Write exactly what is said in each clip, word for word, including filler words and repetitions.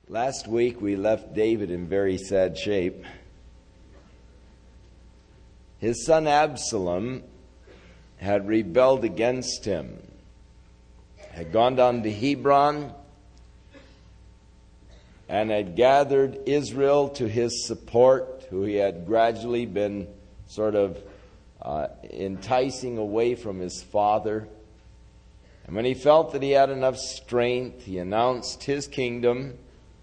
Last week we left David in very sad shape. His son Absalom had rebelled against him, had gone down to Hebron, and had gathered Israel to his support, who he had gradually been sort of uh, enticing away from his father. And when he felt that he had enough strength, he announced his kingdom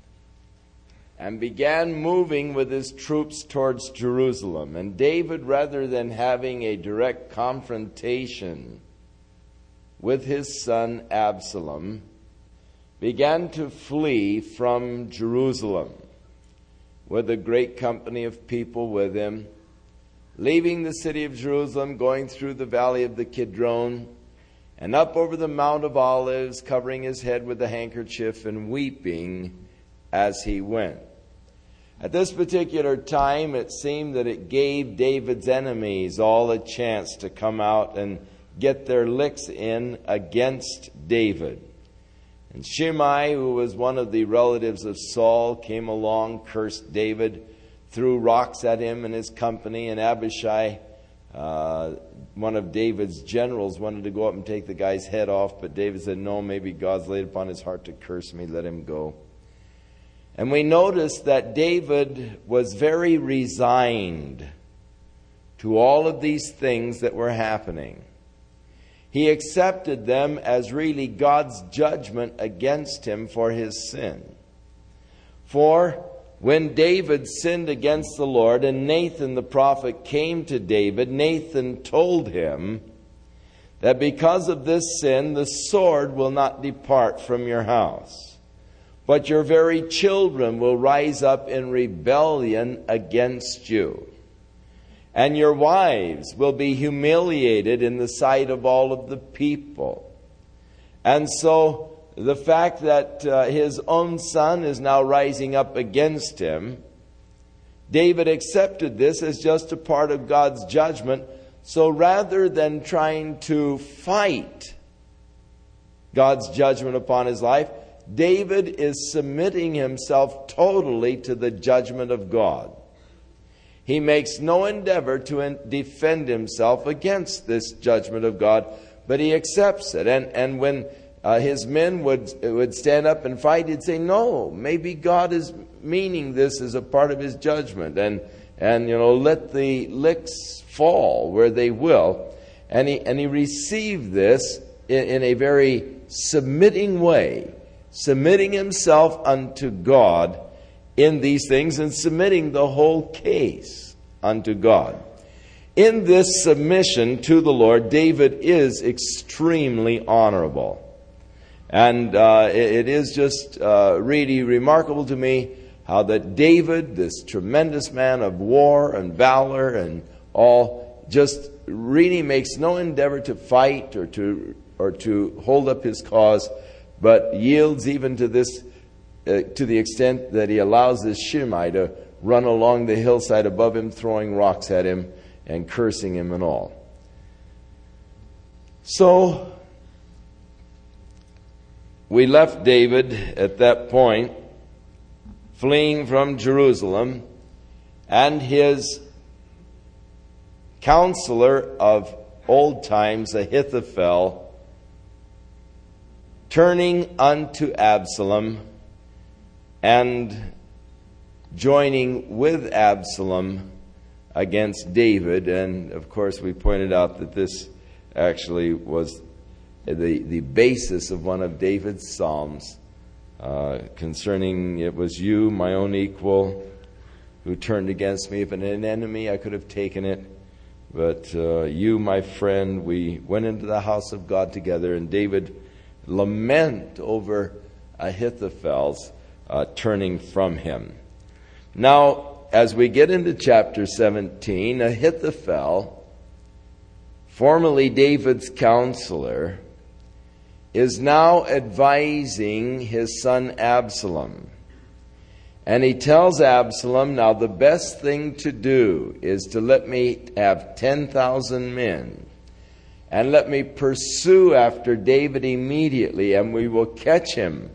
and began moving with his troops towards Jerusalem. And David, rather than having a direct confrontation with his son Absalom, began to flee from Jerusalem with a great company of people with him, leaving the city of Jerusalem, going through the valley of the Kidron, and up over the Mount of Olives, covering his head with a handkerchief and weeping as he went. At this particular time, it seemed that it gave David's enemies all a chance to come out and get their licks in against David. And Shimei, who was one of the relatives of Saul, came along, cursed David, threw rocks at him and his company, and Abishai, uh, one of David's generals, wanted to go up and take the guy's head off, but David said, no, maybe God's laid upon his heart to curse me, let him go. And we notice that David was very resigned to all of these things that were happening. He accepted them as really God's judgment against him for his sin. For when David sinned against the Lord and Nathan the prophet came to David, Nathan told him that because of this sin, the sword will not depart from your house, but your very children will rise up in rebellion against you. And your wives will be humiliated in the sight of all of the people. And so the fact that uh, his own son is now rising up against him, David accepted this as just a part of God's judgment. So rather than trying to fight God's judgment upon his life, David is submitting himself totally to the judgment of God. He makes no endeavor to defend himself against this judgment of God, but he accepts it. And and when uh, his men would would stand up and fight, he'd say, no, maybe God is meaning this as a part of his judgment. And, and you know, let the licks fall where they will. And he, and he received this in, in a very submitting way, submitting himself unto God in these things and submitting the whole case unto God. In this submission to the Lord, David is extremely honorable. And uh, it, it is just uh, really remarkable to me how that David, this tremendous man of war and valor and all, just really makes no endeavor to fight or to or to hold up his cause, but yields even to this Uh, to the extent that he allows this Shimei to run along the hillside above him, throwing rocks at him and cursing him and all. So, we left David at that point, fleeing from Jerusalem, and his counselor of old times, Ahithophel, turning unto Absalom, and joining with Absalom against David. And of course we pointed out that this actually was the, the basis of one of David's psalms uh, concerning, it was you, my own equal, who turned against me. If an enemy, I could have taken it. But uh, you, my friend, we went into the house of God together. And David lament over Ahithophel's Uh, turning from him. Now, as we get into chapter seventeen, Ahithophel, formerly David's counselor, is now advising his son Absalom. And he tells Absalom, now the best thing to do is to let me have ten thousand men, and let me pursue after David immediately, and we will catch him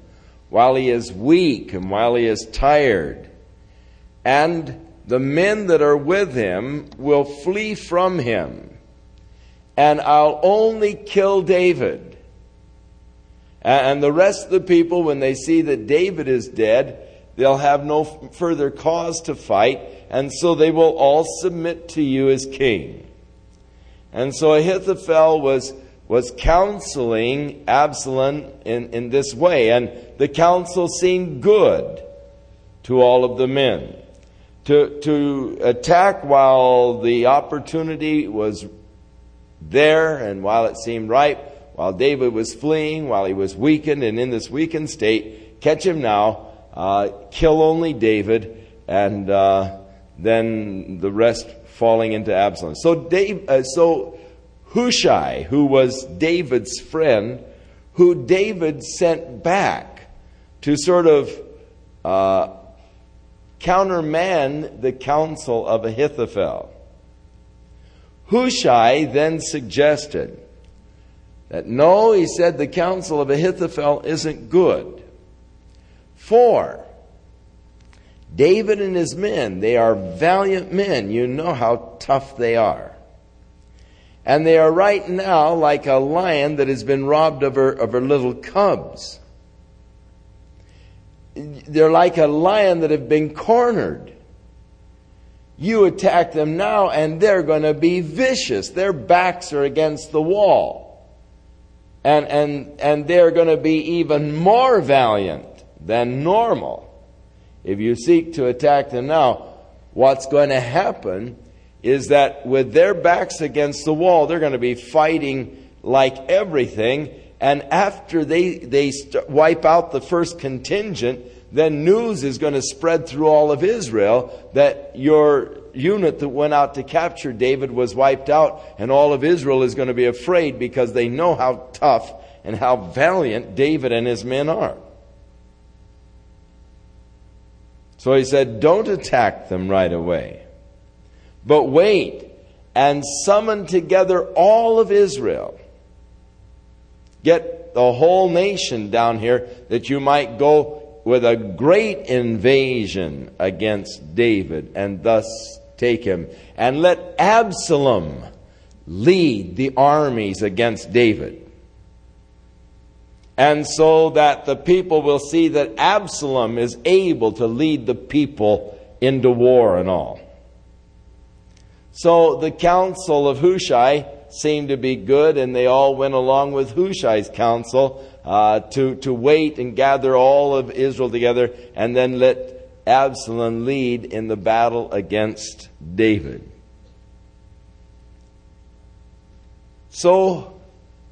while he is weak and while he is tired. And the men that are with him will flee from him. And I'll only kill David. And the rest of the people, when they see that David is dead, they'll have no further cause to fight. And so they will all submit to you as king. And so Ahithophel was, was counseling Absalom in, in this way. And the counsel seemed good to all of the men. To, to attack while the opportunity was there and while it seemed ripe, while David was fleeing, while he was weakened and in this weakened state, catch him now, uh, kill only David, and uh, then the rest falling into Absalom. So, Dave, uh, so Hushai, who was David's friend, who David sent back to sort of uh, countermand the counsel of Ahithophel. Hushai then suggested that no, he said, the counsel of Ahithophel isn't good. For David and his men, they are valiant men. You know how tough they are. And they are right now like a lion that has been robbed of her, of her little cubs. They're like a lion that have been cornered. You attack them now and they're going to be vicious. Their backs are against the wall. And, and, and they're going to be even more valiant than normal. If you seek to attack them now, what's going to happen is that with their backs against the wall, they're going to be fighting like everything. And after they, they st- wipe out the first contingent, then news is going to spread through all of Israel that your unit that went out to capture David was wiped out, and all of Israel is going to be afraid because they know how tough and how valiant David and his men are. So he said, don't attack them right away, but wait and summon together all of Israel. Get the whole nation down here that you might go with a great invasion against David and thus take him. And let Absalom lead the armies against David. And so that the people will see that Absalom is able to lead the people into war and all. So the counsel of Hushai seemed to be good, and they all went along with Hushai's counsel uh, to, to wait and gather all of Israel together and then let Absalom lead in the battle against David. So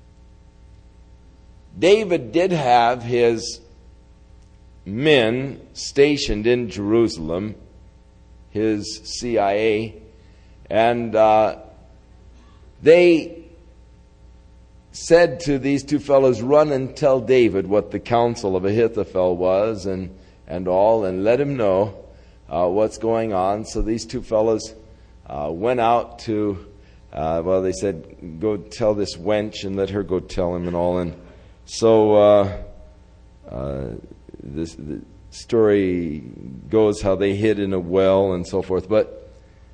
David did have his men stationed in Jerusalem, his C I A, and uh, they said to these two fellows, run and tell David what the counsel of Ahithophel was and, and all, and let him know uh, what's going on. So these two fellows uh, went out to, uh, well, they said, go tell this wench and let her go tell him and all. And so uh, uh, this the story goes how they hid in a well and so forth. But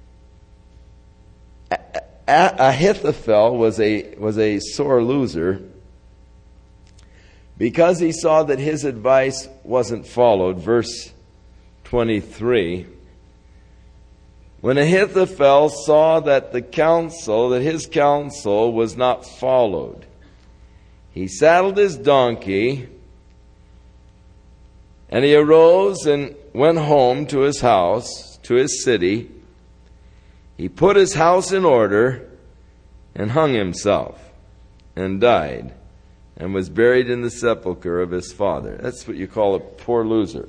Ahithophel was a was a sore loser because he saw that his advice wasn't followed. Verse twenty-three. When Ahithophel saw that the counsel, that his counsel was not followed, he saddled his donkey and he arose and went home to his house, to his city. He put his house in order and hung himself and died and was buried in the sepulchre of his father. That's what you call a poor loser.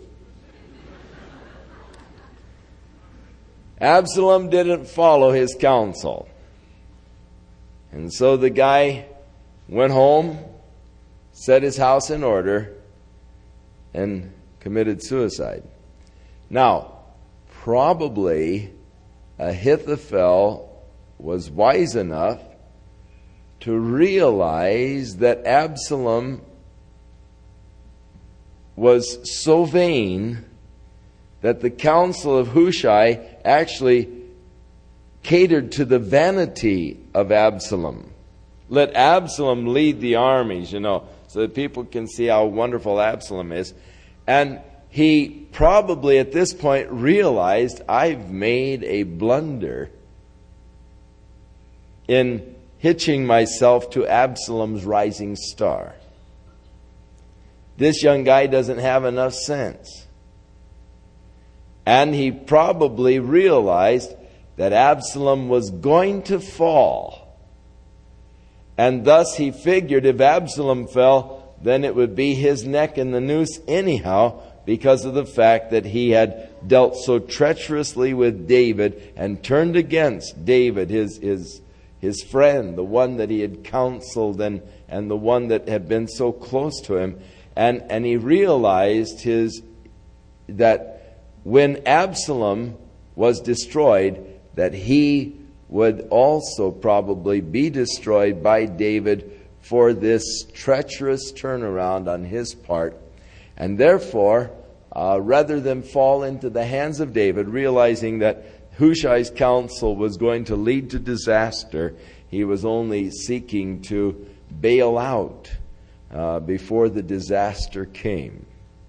Absalom didn't follow his counsel. And so the guy went home, set his house in order, and committed suicide. Now, probably Ahithophel was wise enough to realize that Absalom was so vain that the counsel of Hushai actually catered to the vanity of Absalom. Let Absalom lead the armies, you know, so that people can see how wonderful Absalom is. And he probably at this point realized, I've made a blunder in hitching myself to Absalom's rising star. This young guy doesn't have enough sense. And he probably realized that Absalom was going to fall. And thus he figured if Absalom fell, then it would be his neck in the noose anyhow, because of the fact that he had dealt so treacherously with David and turned against David, his his his friend, the one that he had counseled and, and the one that had been so close to him. And, and he realized his that when Absalom was destroyed, that he would also probably be destroyed by David for this treacherous turnaround on his part. And therefore, uh, rather than fall into the hands of David, realizing that Hushai's counsel was going to lead to disaster, he was only seeking to bail out uh, before the disaster came.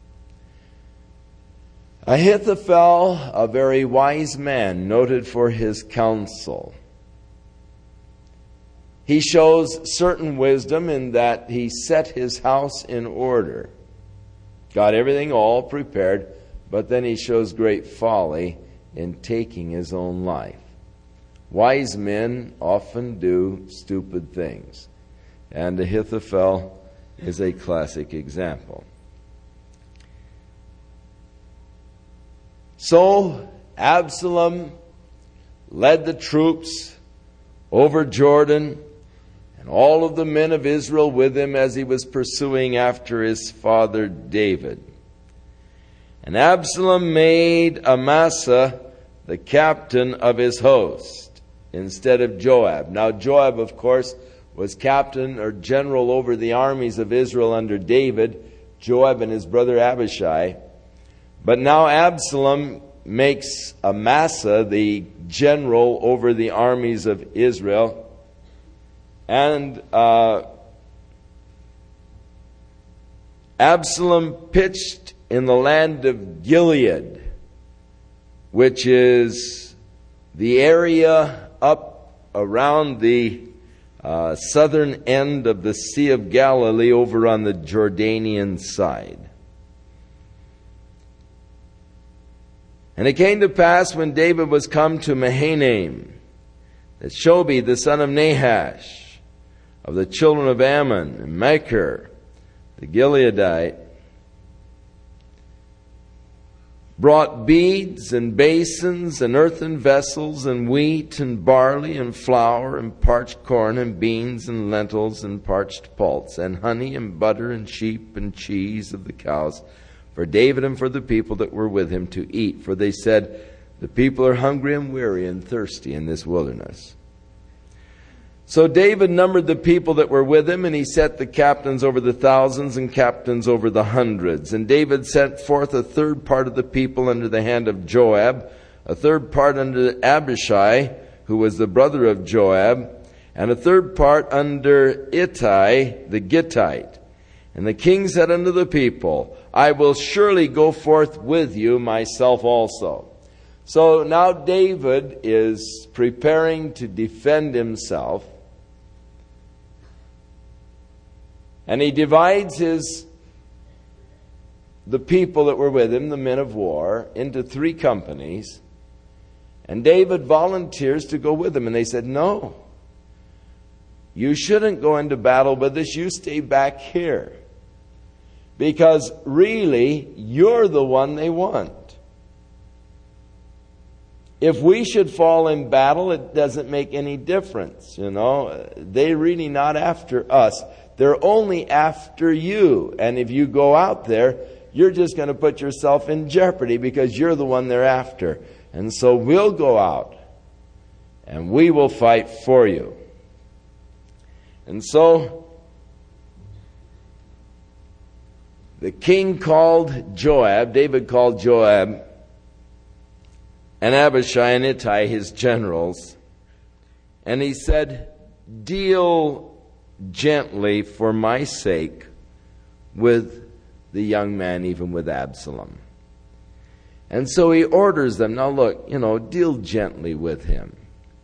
Ahithophel, a very wise man, noted for his counsel. He shows certain wisdom in that he set his house in order. Got everything all prepared, but then he shows great folly in taking his own life. Wise men often do stupid things, and Ahithophel is a classic example. So Absalom led the troops over Jordan, and all of the men of Israel with him as he was pursuing after his father David. And Absalom made Amasa the captain of his host instead of Joab. Now Joab, of course, was captain or general over the armies of Israel under David, Joab and his brother Abishai. But now Absalom makes Amasa the general over the armies of Israel. And uh, Absalom pitched in the land of Gilead, which is the area up around the uh, southern end of the Sea of Galilee over on the Jordanian side. And it came to pass when David was come to Mahanaim, that Shobi the son of Nahash, of the children of Ammon, and Machir the Gileadite, brought beads and basins and earthen vessels and wheat and barley and flour and parched corn and beans and lentils and parched pulse and honey and butter and sheep and cheese of the cows for David and for the people that were with him to eat. For they said, the people are hungry and weary and thirsty in this wilderness. So David numbered the people that were with him, and he set the captains over the thousands and captains over the hundreds. And David sent forth a third part of the people under the hand of Joab, a third part under Abishai, who was the brother of Joab, and a third part under Ittai the Gittite. And the king said unto the people, I will surely go forth with you myself also. So now David is preparing to defend himself. And he divides his the people that were with him, the men of war, into three companies. And David volunteers to go with him. And they said, no, you shouldn't go into battle with us. You stay back here. Because really, you're the one they want. If we should fall in battle, it doesn't make any difference. You know, they're really not after us. They're only after you. And if you go out there, you're just going to put yourself in jeopardy because you're the one they're after. And so we'll go out and we will fight for you. And so the king called Joab, David called Joab, and Abishai and Ittai, his generals, and he said, "Deal gently for my sake with the young man, even with Absalom." And so he orders them, now look, you know, deal gently with him.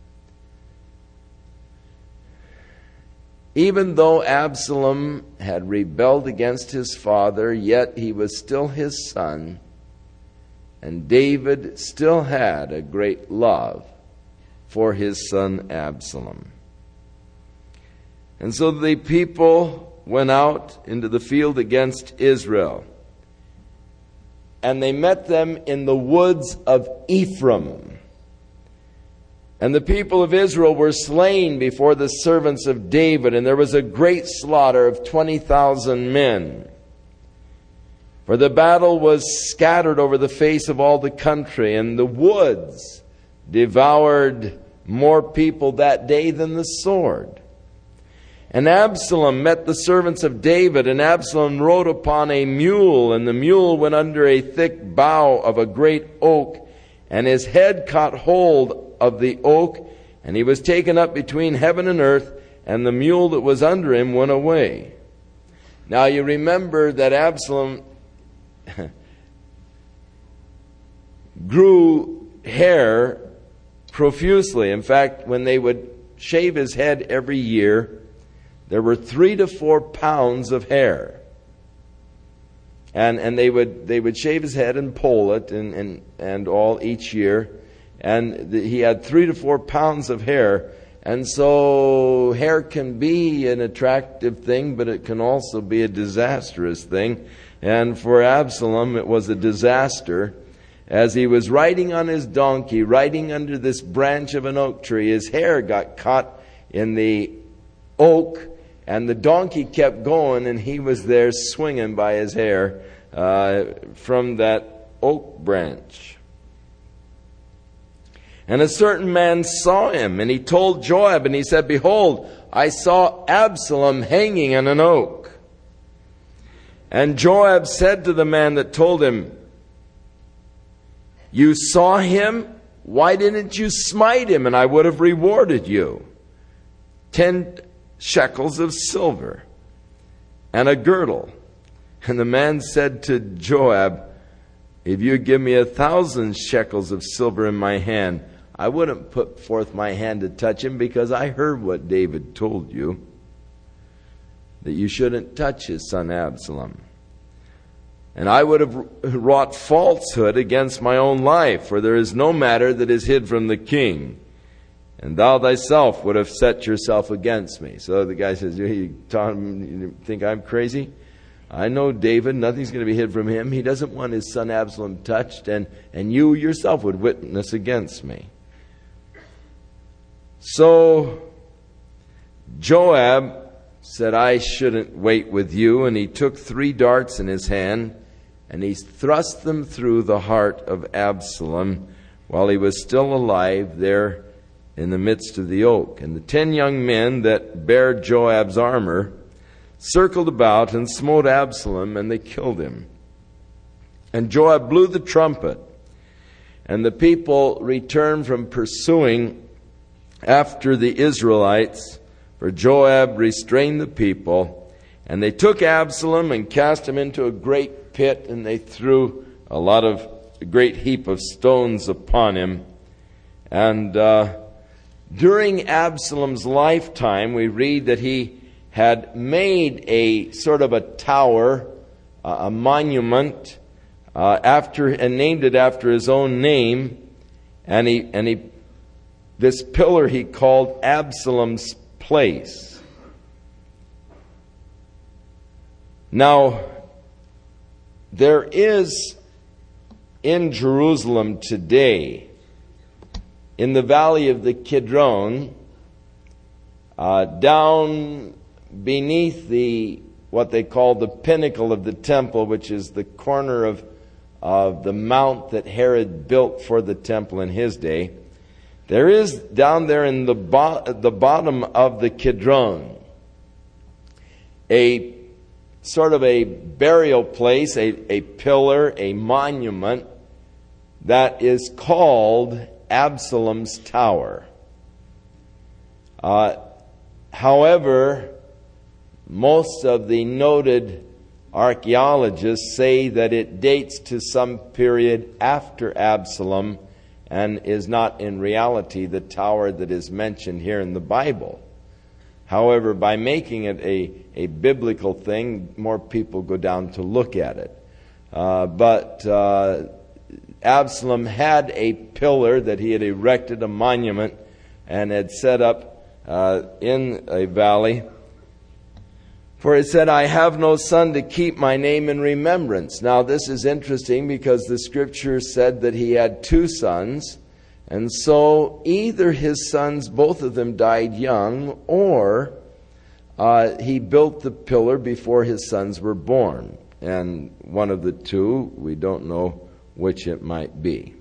Even though Absalom had rebelled against his father, yet he was still his son, and David still had a great love for his son Absalom. And so the people went out into the field against Israel, and they met them in the woods of Ephraim. And the people of Israel were slain before the servants of David, and there was a great slaughter of twenty thousand men. For the battle was scattered over the face of all the country, and the woods devoured more people that day than the sword. And Absalom met the servants of David, and Absalom rode upon a mule, and the mule went under a thick bough of a great oak, and his head caught hold of the oak, and he was taken up between heaven and earth, and the mule that was under him went away. Now you remember that Absalom grew hair profusely. In fact, when they would shave his head every year, there were three to four pounds of hair. And and they would they would shave his head and poll it and, and, and all each year. And the, he had three to four pounds of hair. And so hair can be an attractive thing, but it can also be a disastrous thing. And for Absalom, it was a disaster. As he was riding on his donkey, riding under this branch of an oak tree, his hair got caught in the oak, and the donkey kept going, and he was there swinging by his hair uh, from that oak branch. And a certain man saw him, and he told Joab, and he said, "Behold, I saw Absalom hanging on an oak." And Joab said to the man that told him, "You saw him? Why didn't you smite him, and I would have rewarded you ten shekels of silver and a girdle." And the man said to Joab, "If you give me a thousand shekels of silver in my hand, I wouldn't put forth my hand to touch him, because I heard what David told you, that you shouldn't touch his son Absalom. And I would have wrought falsehood against my own life, for there is no matter that is hid from the king. And thou thyself would have set yourself against me." So the guy says, "You, Tom, you think I'm crazy? I know David. Nothing's going to be hid from him. He doesn't want his son Absalom touched, and, and you yourself would witness against me." So Joab said, "I shouldn't wait with you." And he took three darts in his hand, and he thrust them through the heart of Absalom while he was still alive there in the midst of the oak. And the ten young men that bare Joab's armor circled about and smote Absalom, and they killed him. And Joab blew the trumpet, and the people returned from pursuing after the Israelites, for Joab restrained the people. And they took Absalom and cast him into a great pit, and they threw a lot of a great heap of stones upon him. And uh, during Absalom's lifetime, we read that he had made a sort of a tower, uh, a monument, uh, after and named it after his own name, and he and he this pillar he called Absalom's Place. Now, there is in Jerusalem today, in the valley of the Kidron, uh, down beneath the what they call the pinnacle of the temple, which is the corner of of the mount that Herod built for the temple in his day. There is down there in the bo- the bottom of the Kidron a sort of a burial place, a, a pillar, a monument that is called Absalom's Tower. Uh, however, most of the noted archaeologists say that it dates to some period after Absalom and is not in reality the tower that is mentioned here in the Bible. However, by making it a, a biblical thing, more people go down to look at it. Uh, but uh, Absalom had a pillar that he had erected, a monument, and had set up uh, in a valley. For it said, I have no son to keep my name in remembrance. Now this is interesting because the scripture said that he had two sons. And so either his sons, both of them died young, or uh, he built the pillar before his sons were born. And one of the two, we don't know which it might be.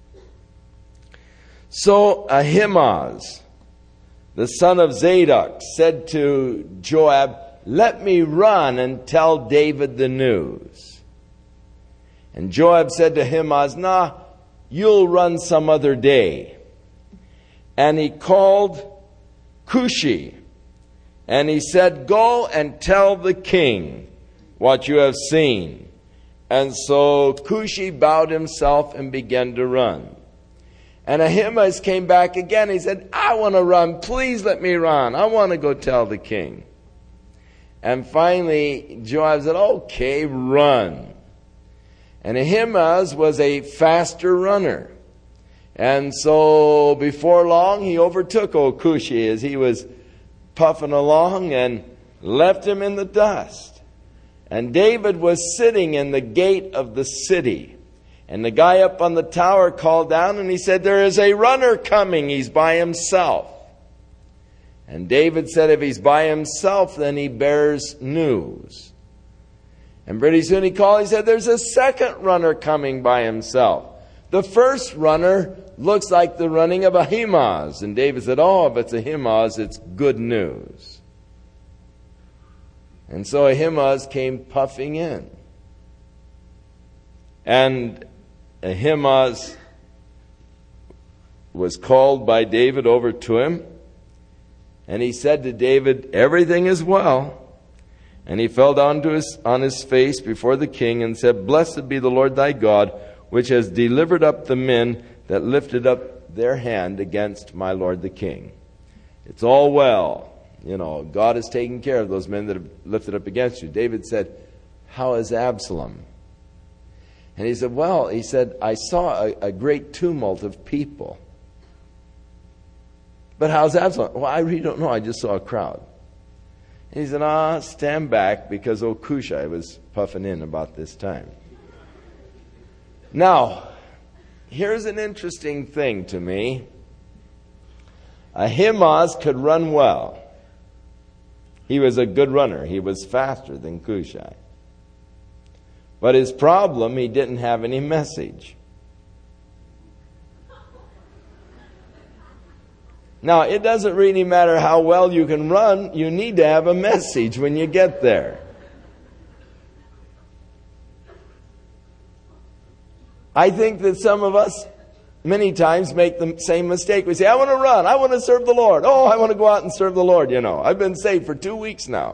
So Ahimaaz, the son of Zadok, said to Joab, let me run and tell David the news. And Joab said to Ahimaaz, nah, you'll run some other day. And he called Cushi, and he said, go and tell the king what you have seen. And so Cushi bowed himself and began to run. And Ahimaaz came back again. He said, I want to run. Please let me run. I want to go tell the king. And finally, Joab said, okay, run. And Ahimaaz was a faster runner. And so before long, he overtook old Cushi as he was puffing along and left him in the dust. And David was sitting in the gate of the city. And the guy up on the tower called down and he said, there is a runner coming. He's by himself. And David said, if he's by himself, then he bears news. And pretty soon he called, he said, there's a second runner coming by himself. The first runner looks like the running of Ahimaaz. And David said, oh, if it's Ahimaaz, it's good news. And so Ahimaaz came puffing in. And Ahimaaz was called by David over to him. And he said to David, everything is well. And he fell down to his, on his face before the king and said, blessed be the Lord thy God, which has delivered up the men that lifted up their hand against my lord the king. It's all well. You know, God has taken care of those men that have lifted up against you. David said, how is Absalom? And he said, well, he said, I saw a, a great tumult of people. But how's Absalom? Well, I really don't know. I just saw a crowd. And he said, ah, stand back, because old Cushi was puffing in about this time. Now, here's an interesting thing to me. Ahimaaz could run well. He was a good runner. He was faster than Cushi. But his problem, he didn't have any message. Now, it doesn't really matter how well you can run. You need to have a message when you get there. I think that some of us many times make the same mistake. We say, I want to run. I want to serve the Lord. Oh, I want to go out and serve the Lord. You know, I've been saved for two weeks now.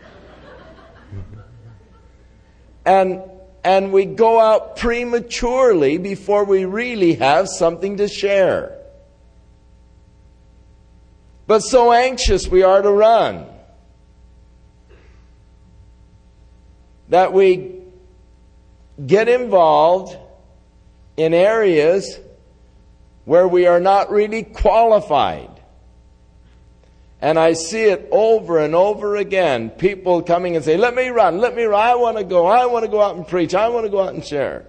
and and we go out prematurely before we really have something to share. But so anxious we are to run that we get involved in areas where we are not really qualified. And I see it over and over again. People coming and say, let me run, let me run. I want to go. I want to go out and preach. I want to go out and share.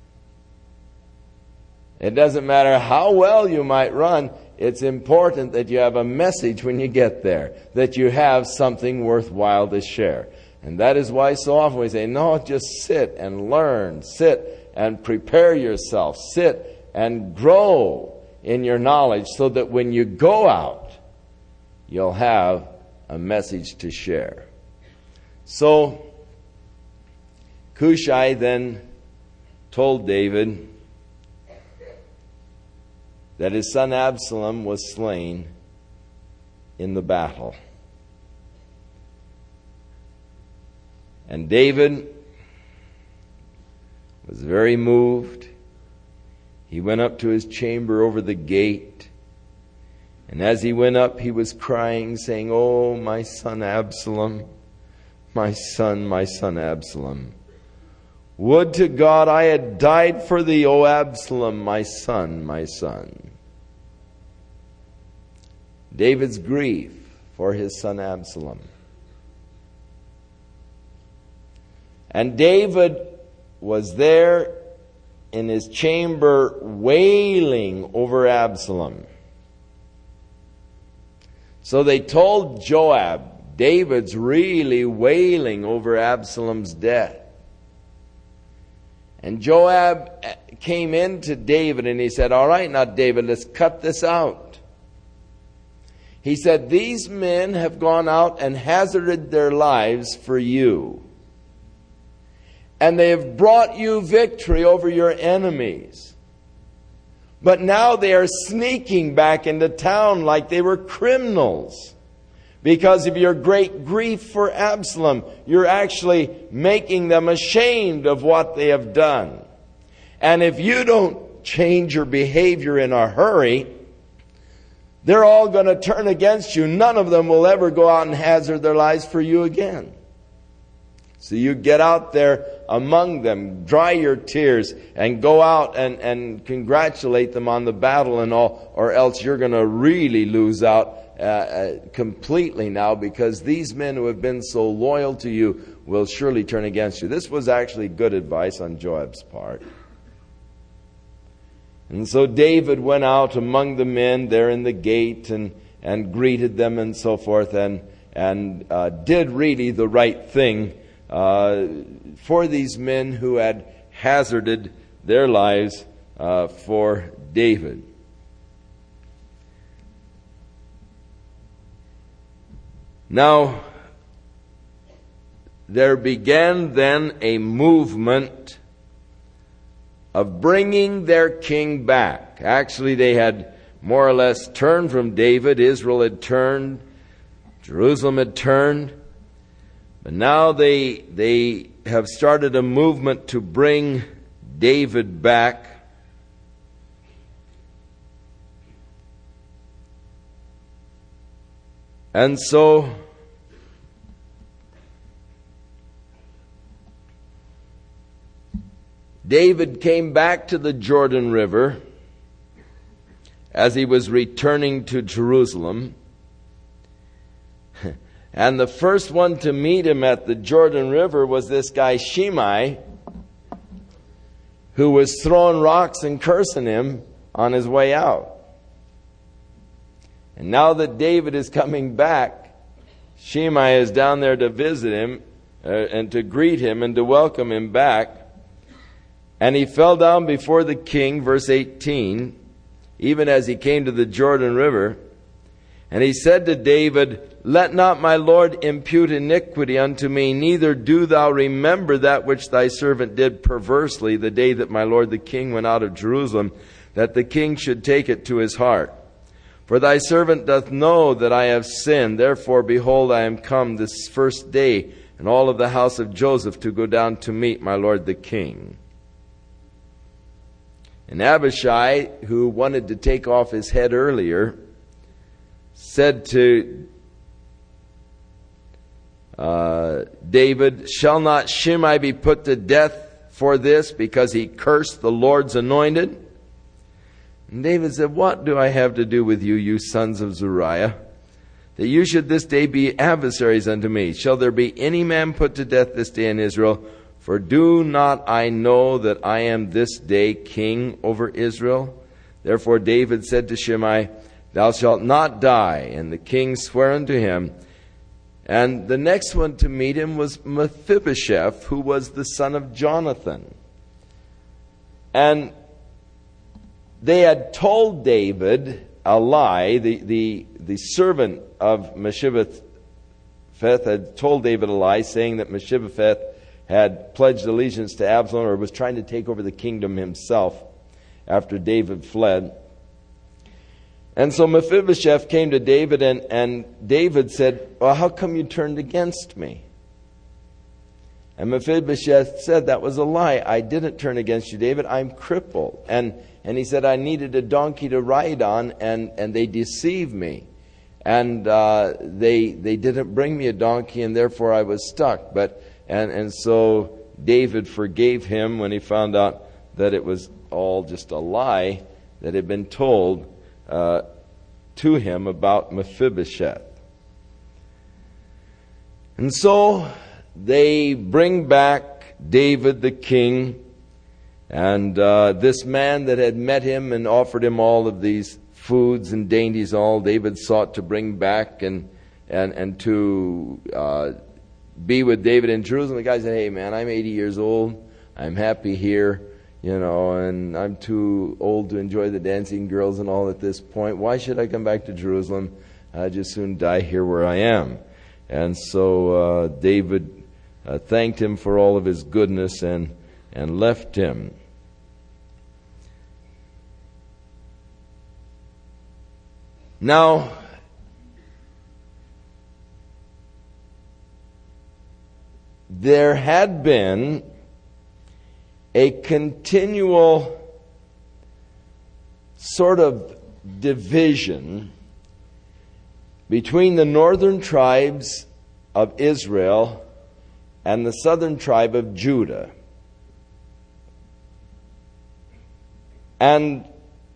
It doesn't matter how well you might run. It's important that you have a message when you get there, that you have something worthwhile to share. And that is why so often we say, no, just sit and learn, sit and prepare yourself, sit and grow in your knowledge so that when you go out, you'll have a message to share. So Cushai then told David that his son Absalom was slain in the battle. And David was very moved. He went up to his chamber over the gate. And as he went up, he was crying, saying, "Oh, my son Absalom, my son, my son Absalom. Would to God I had died for thee, O Absalom, my son, my son." David's grief for his son Absalom. And David was there in his chamber wailing over Absalom. So they told Joab, David's really wailing over Absalom's death. And Joab came in to David and he said, "All right, now David, let's cut this out." He said, "These men have gone out and hazarded their lives for you. And they have brought you victory over your enemies. But now they are sneaking back into town like they were criminals. Because of your great grief for Absalom, you're actually making them ashamed of what they have done. And if you don't change your behavior in a hurry, they're all going to turn against you. None of them will ever go out and hazard their lives for you again. So you get out there among them, dry your tears, and go out and, and congratulate them on the battle and all, or else you're going to really lose out uh, uh, completely now, because these men who have been so loyal to you will surely turn against you." This was actually good advice on Joab's part. And so David went out among the men there in the gate and, and greeted them and so forth, and, and uh, did really the right thing Uh, for these men who had hazarded their lives uh, for David. Now, there began then a movement of bringing their king back. Actually, they had more or less turned from David. Israel had turned. Jerusalem had turned. But now they they have started a movement to bring David back. And so David came back to the Jordan River as he was returning to Jerusalem. And the first one to meet him at the Jordan River was this guy Shimei, who was throwing rocks and cursing him on his way out. And now that David is coming back, Shimei is down there to visit him uh, and to greet him and to welcome him back. And he fell down before the king, verse eighteen, even as he came to the Jordan River. And he said to David, "Let not my Lord impute iniquity unto me, neither do thou remember that which thy servant did perversely the day that my Lord the king went out of Jerusalem, that the king should take it to his heart. For thy servant doth know that I have sinned. Therefore, behold, I am come this first day, and all of the house of Joseph, to go down to meet my Lord the king." And Abishai, who wanted to take off his head earlier, said to uh, David, "Shall not Shimei be put to death for this, because he cursed the Lord's anointed?" And David said, "What do I have to do with you, you sons of Zeruiah, that you should this day be adversaries unto me? Shall there be any man put to death this day in Israel? For do not I know that I am this day king over Israel?" Therefore David said to Shimei, "Thou shalt not die." And the king sware unto him. And the next one to meet him was Mephibosheth, who was the son of Jonathan. And they had told David a lie. The, the, the servant of Mephibosheth had told David a lie, saying that Mephibosheth had pledged allegiance to Absalom, or was trying to take over the kingdom himself after David fled. And so Mephibosheth came to David, and, and David said, well, how come you turned against me? And Mephibosheth said, that was a lie. I didn't turn against you, David. I'm crippled. And and he said, I needed a donkey to ride on, and, and they deceived me. And uh, they they didn't bring me a donkey, and therefore I was stuck. But and, and so David forgave him when he found out that it was all just a lie that had been told uh, to him about Mephibosheth. And so they bring back David the king, and uh, this man that had met him and offered him all of these foods and dainties, all David sought to bring back and and and to uh, be with David in Jerusalem. The guy said, hey man, I'm eighty years old. I'm happy here, you know, and I'm too old to enjoy the dancing girls and all at this point. Why should I come back to Jerusalem? I'd just soon die here where I am. And so uh, David uh, thanked him for all of his goodness and and left him. Now, there had been a continual sort of division between the northern tribes of Israel and the southern tribe of Judah. And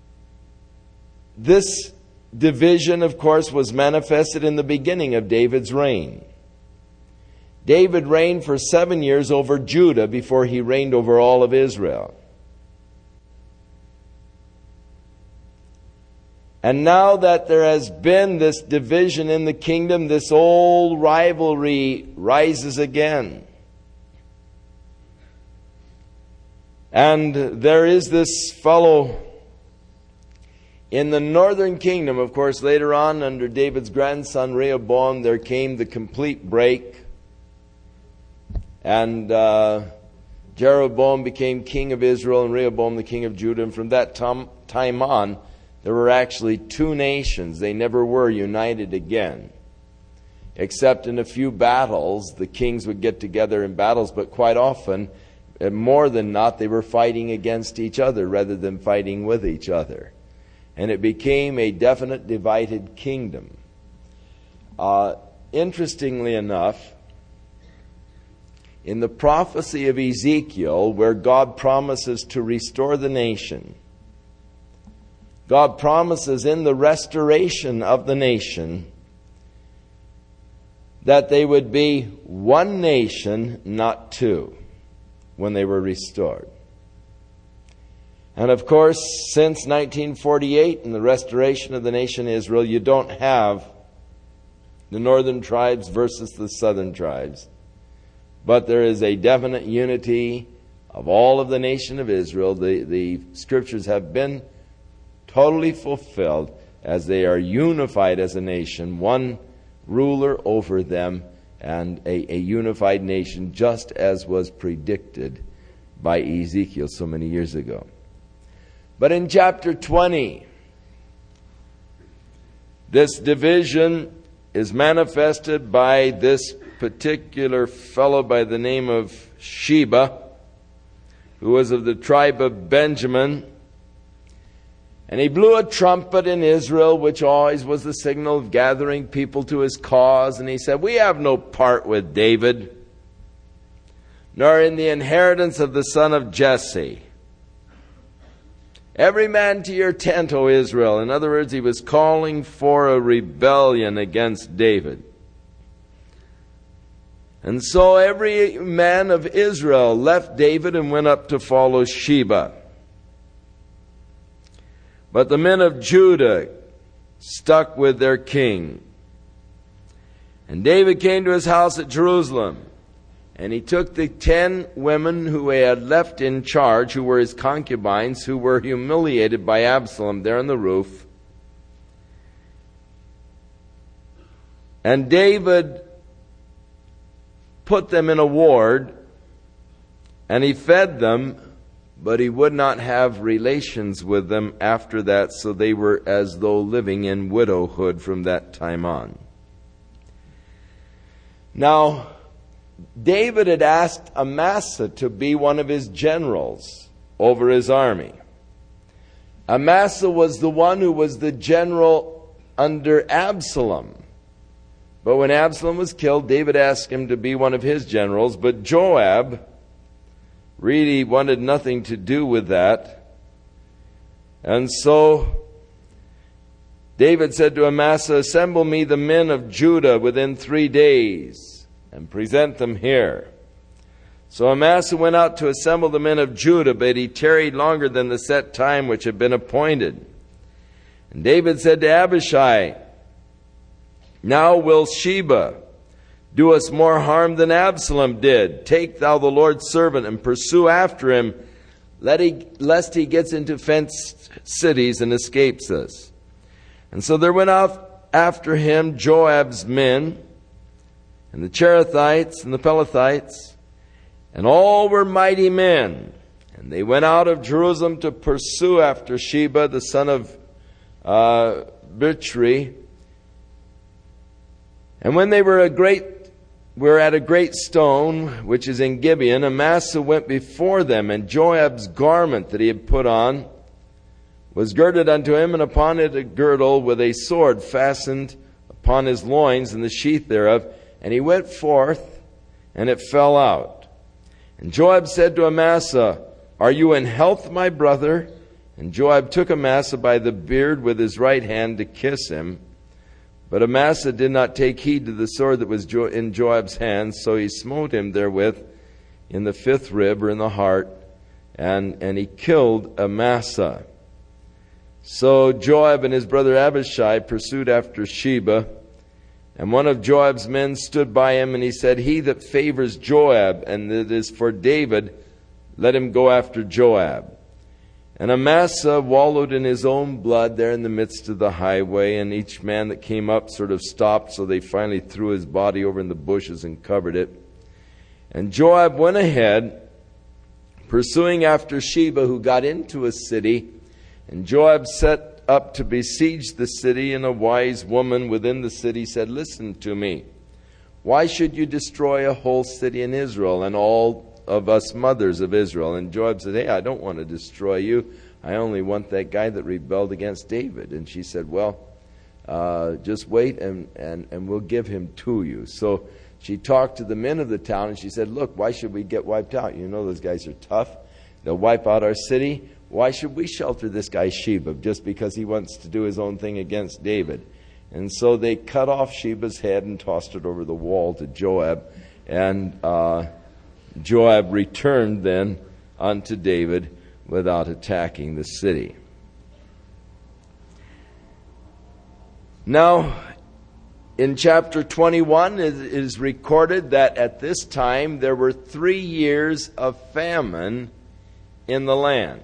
this division, of course, was manifested in the beginning of David's reign. David reigned for seven years over Judah before he reigned over all of Israel. And now that there has been this division in the kingdom, this old rivalry rises again. And there is this fellow in the northern kingdom. Of course, later on, under David's grandson Rehoboam, there came the complete break. And uh, Jeroboam became king of Israel and Rehoboam the king of Judah. And from that tom- time on, there were actually two nations. They never were united again. Except in a few battles, the kings would get together in battles, but quite often, more than not, they were fighting against each other rather than fighting with each other. And it became a definite divided kingdom. Uh, interestingly enough, in the prophecy of Ezekiel, where God promises to restore the nation, God promises in the restoration of the nation that they would be one nation, not two, when they were restored. And of course, since nineteen forty-eight and the restoration of the nation Israel, you don't have the northern tribes versus the southern tribes. But there is a definite unity of all of the nation of Israel. The, the scriptures have been totally fulfilled as they are unified as a nation, one ruler over them, and a, a unified nation, just as was predicted by Ezekiel so many years ago. But in chapter twenty, this division is manifested by this particular fellow by the name of Sheba, who was of the tribe of Benjamin. And he blew a trumpet in Israel, which always was the signal of gathering people to his cause. And he said, we have no part with David, nor in the inheritance of the son of Jesse. Every man to your tent, O Israel. In other words, he was calling for a rebellion against David. And so every man of Israel left David and went up to follow Sheba. But the men of Judah stuck with their king. And David came to his house at Jerusalem. And he took the ten women who he had left in charge, who were his concubines, who were humiliated by Absalom there on the roof. And David put them in a ward And he fed them, but he would not have relations with them after that, so they were as though living in widowhood from that time on. Now, David had asked Amasa to be one of his generals over his army. Amasa was the one who was the general under Absalom. But when Absalom was killed, David asked him to be one of his generals. But Joab really wanted nothing to do with that. And so David said to Amasa, "Assemble me the men of Judah within three days and present them here." So Amasa went out to assemble the men of Judah, but he tarried longer than the set time which had been appointed. And David said to Abishai, "Now will Sheba do us more harm than Absalom did. Take thou the Lord's servant and pursue after him, let he, lest he gets into fenced cities and escapes us." And so there went out after him Joab's men, and the Cherethites and the Pelethites, and all were mighty men. And they went out of Jerusalem to pursue after Sheba, the son of uh, Bichri. And when they were a great, were at a great stone, which is in Gibeon, Amasa went before them, and Joab's garment that he had put on was girded unto him, and upon it a girdle with a sword fastened upon his loins, and the sheath thereof. And he went forth, and it fell out. And Joab said to Amasa, "Are you in health, my brother?" And Joab took Amasa by the beard with his right hand to kiss him. But Amasa did not take heed to the sword that was in Joab's hand, so he smote him therewith in the fifth rib, or in the heart, and, and he killed Amasa. So Joab and his brother Abishai pursued after Sheba, and one of Joab's men stood by him, and he said, "He that favors Joab, and that is for David, let him go after Joab." And Amasa wallowed in his own blood there in the midst of the highway, and each man that came up sort of stopped, so they finally threw his body over in the bushes and covered it. And Joab went ahead, pursuing after Sheba, who got into a city, and Joab set up to besiege the city, and a wise woman within the city said, "Listen to me. Why should you destroy a whole city in Israel, and all of us mothers of Israel?" And Joab said, "Hey, I don't want to destroy you. I only want that guy that rebelled against David." And she said, "Well, uh, just wait and, and, and we'll give him to you." So she talked to the men of the town, and she said, "Look, why should we get wiped out? You know those guys are tough. They'll wipe out our city. Why should we shelter this guy Sheba just because he wants to do his own thing against David?" And so they cut off Sheba's head and tossed it over the wall to Joab. And uh, Joab returned then unto David without attacking the city. Now, in chapter twenty-one, it is recorded that at this time there were three years of famine in the land.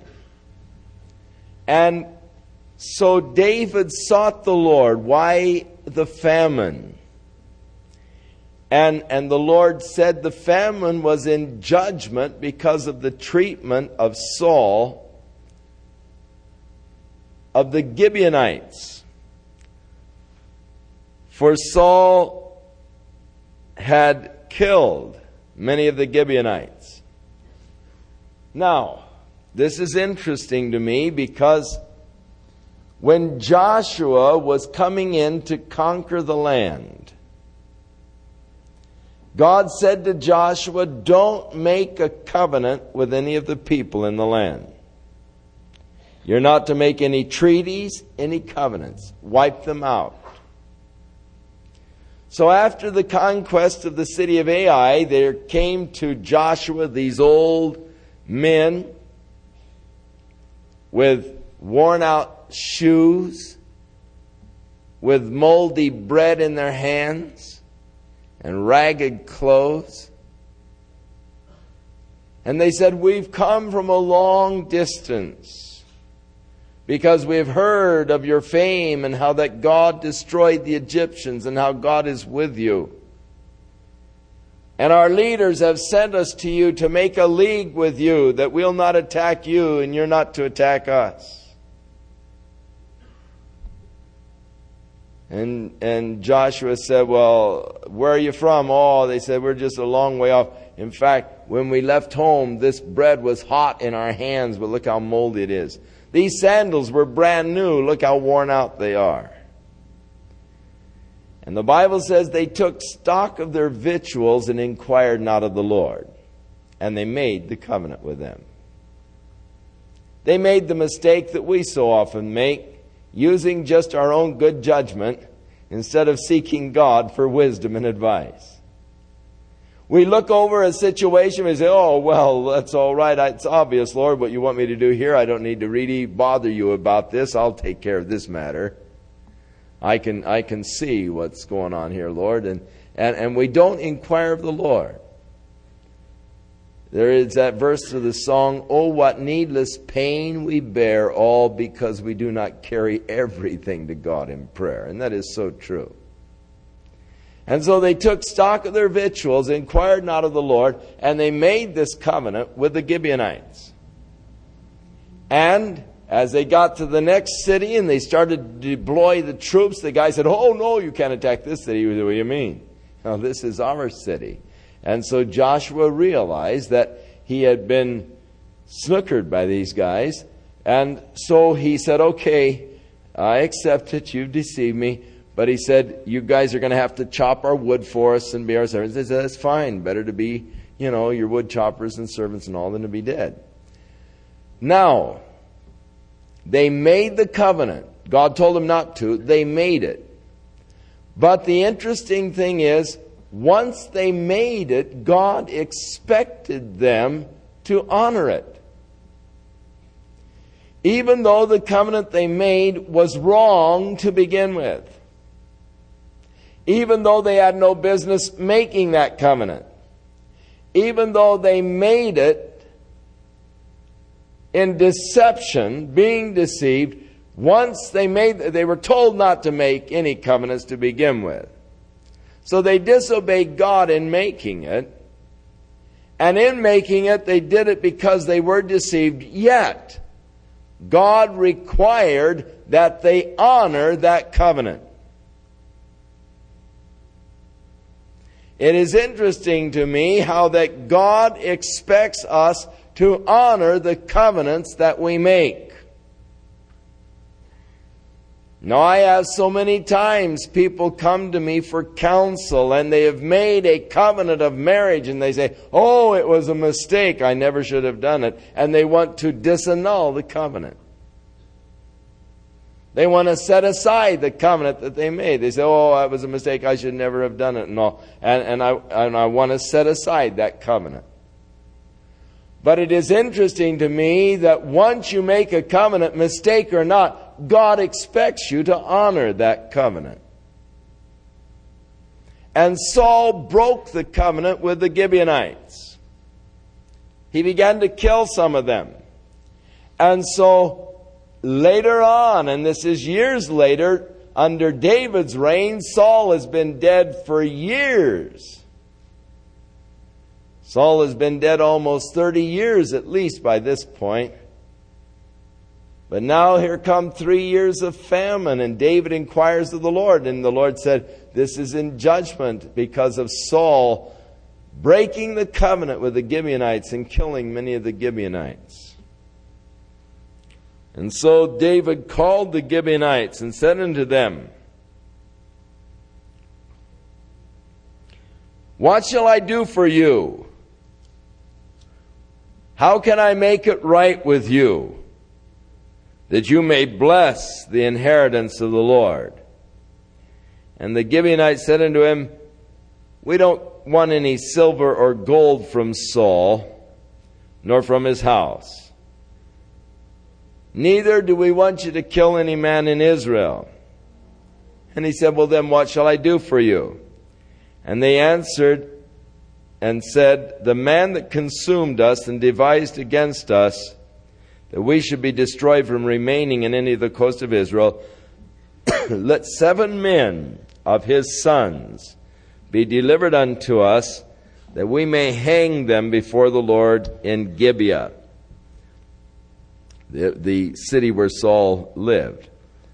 And so David sought the Lord. Why the famine? And, and the Lord said the famine was in judgment because of the treatment of Saul, of the Gibeonites. For Saul had killed many of the Gibeonites. Now, this is interesting to me because when Joshua was coming in to conquer the land, God said to Joshua, "Don't make a covenant with any of the people in the land. You're not to make any treaties, any covenants. Wipe them out." So after the conquest of the city of Ai, there came to Joshua these old men with worn out shoes, with moldy bread in their hands, and ragged clothes. And they said, "We've come from a long distance because we've heard of your fame and how that God destroyed the Egyptians and how God is with you. And our leaders have sent us to you to make a league with you, that we'll not attack you and you're not to attack us. And and Joshua said, well, where are you from? Oh, they said, we're just a long way off. In fact, when we left home, this bread was hot in our hands, but look how moldy it is. These sandals were brand new. Look how worn out they are. And the Bible says they took stock of their victuals and inquired not of the Lord. And they made the covenant with them. They made the mistake that we so often make, using just our own good judgment instead of seeking God for wisdom and advice. We look over a situation and say, oh, well, that's all right. It's obvious, Lord, what you want me to do here. I don't need to really bother you about this. I'll take care of this matter. I can I can see what's going on here, Lord. And, and, and we don't inquire of the Lord. There is that verse of the song, oh, what needless pain we bear, all because we do not carry everything to God in prayer. And that is so true. And so they took stock of their victuals, inquired not of the Lord, and they made this covenant with the Gibeonites. And as they got to the next city and they started to deploy the troops, the guy said, oh, no, you can't attack this city. What do you mean? No, this is our city. And so Joshua realized that he had been snookered by these guys. And so he said, okay, I accept it. You've deceived me. But he said, you guys are going to have to chop our wood for us and be our servants. They said, that's fine. Better to be, you know, your wood choppers and servants and all than to be dead. Now, they made the covenant. God told them not to. They made it. But the interesting thing is, once they made it, God expected them to honor it. Even though the covenant they made was wrong to begin with. Even though they had no business making that covenant. Even though they made it in deception, being deceived, once they made, they were told not to make any covenants to begin with. So they disobeyed God in making it. And in making it, they did it because they were deceived. Yet, God required that they honor that covenant. It is interesting to me how that God expects us to honor the covenants that we make. Now, I have so many times people come to me for counsel and they have made a covenant of marriage and they say, oh, it was a mistake. I never should have done it. And they want to disannul the covenant. They want to set aside the covenant that they made. They say, oh, that was a mistake. I should never have done it. And, all. and, and, I, and I want to set aside that covenant. But it is interesting to me that once you make a covenant, mistake or not, God expects you to honor that covenant. And Saul broke the covenant with the Gibeonites. He began to kill some of them. And so later on, and this is years later, under David's reign, Saul has been dead for years. Saul has been dead almost thirty years at least by this point. But now here come three years of famine, and David inquires of the Lord. And the Lord said, this is in judgment because of Saul breaking the covenant with the Gibeonites and killing many of the Gibeonites. And so David called the Gibeonites and said unto them, what shall I do for you? How can I make it right with you, that you may bless the inheritance of the Lord? And the Gibeonites said unto him, we don't want any silver or gold from Saul, nor from his house. Neither do we want you to kill any man in Israel. And he said, well then what shall I do for you? And they answered and said, the man that consumed us and devised against us, that we should be destroyed from remaining in any of the coast of Israel, let seven men of his sons be delivered unto us, that we may hang them before the Lord in Gibeah, the, the city where Saul lived.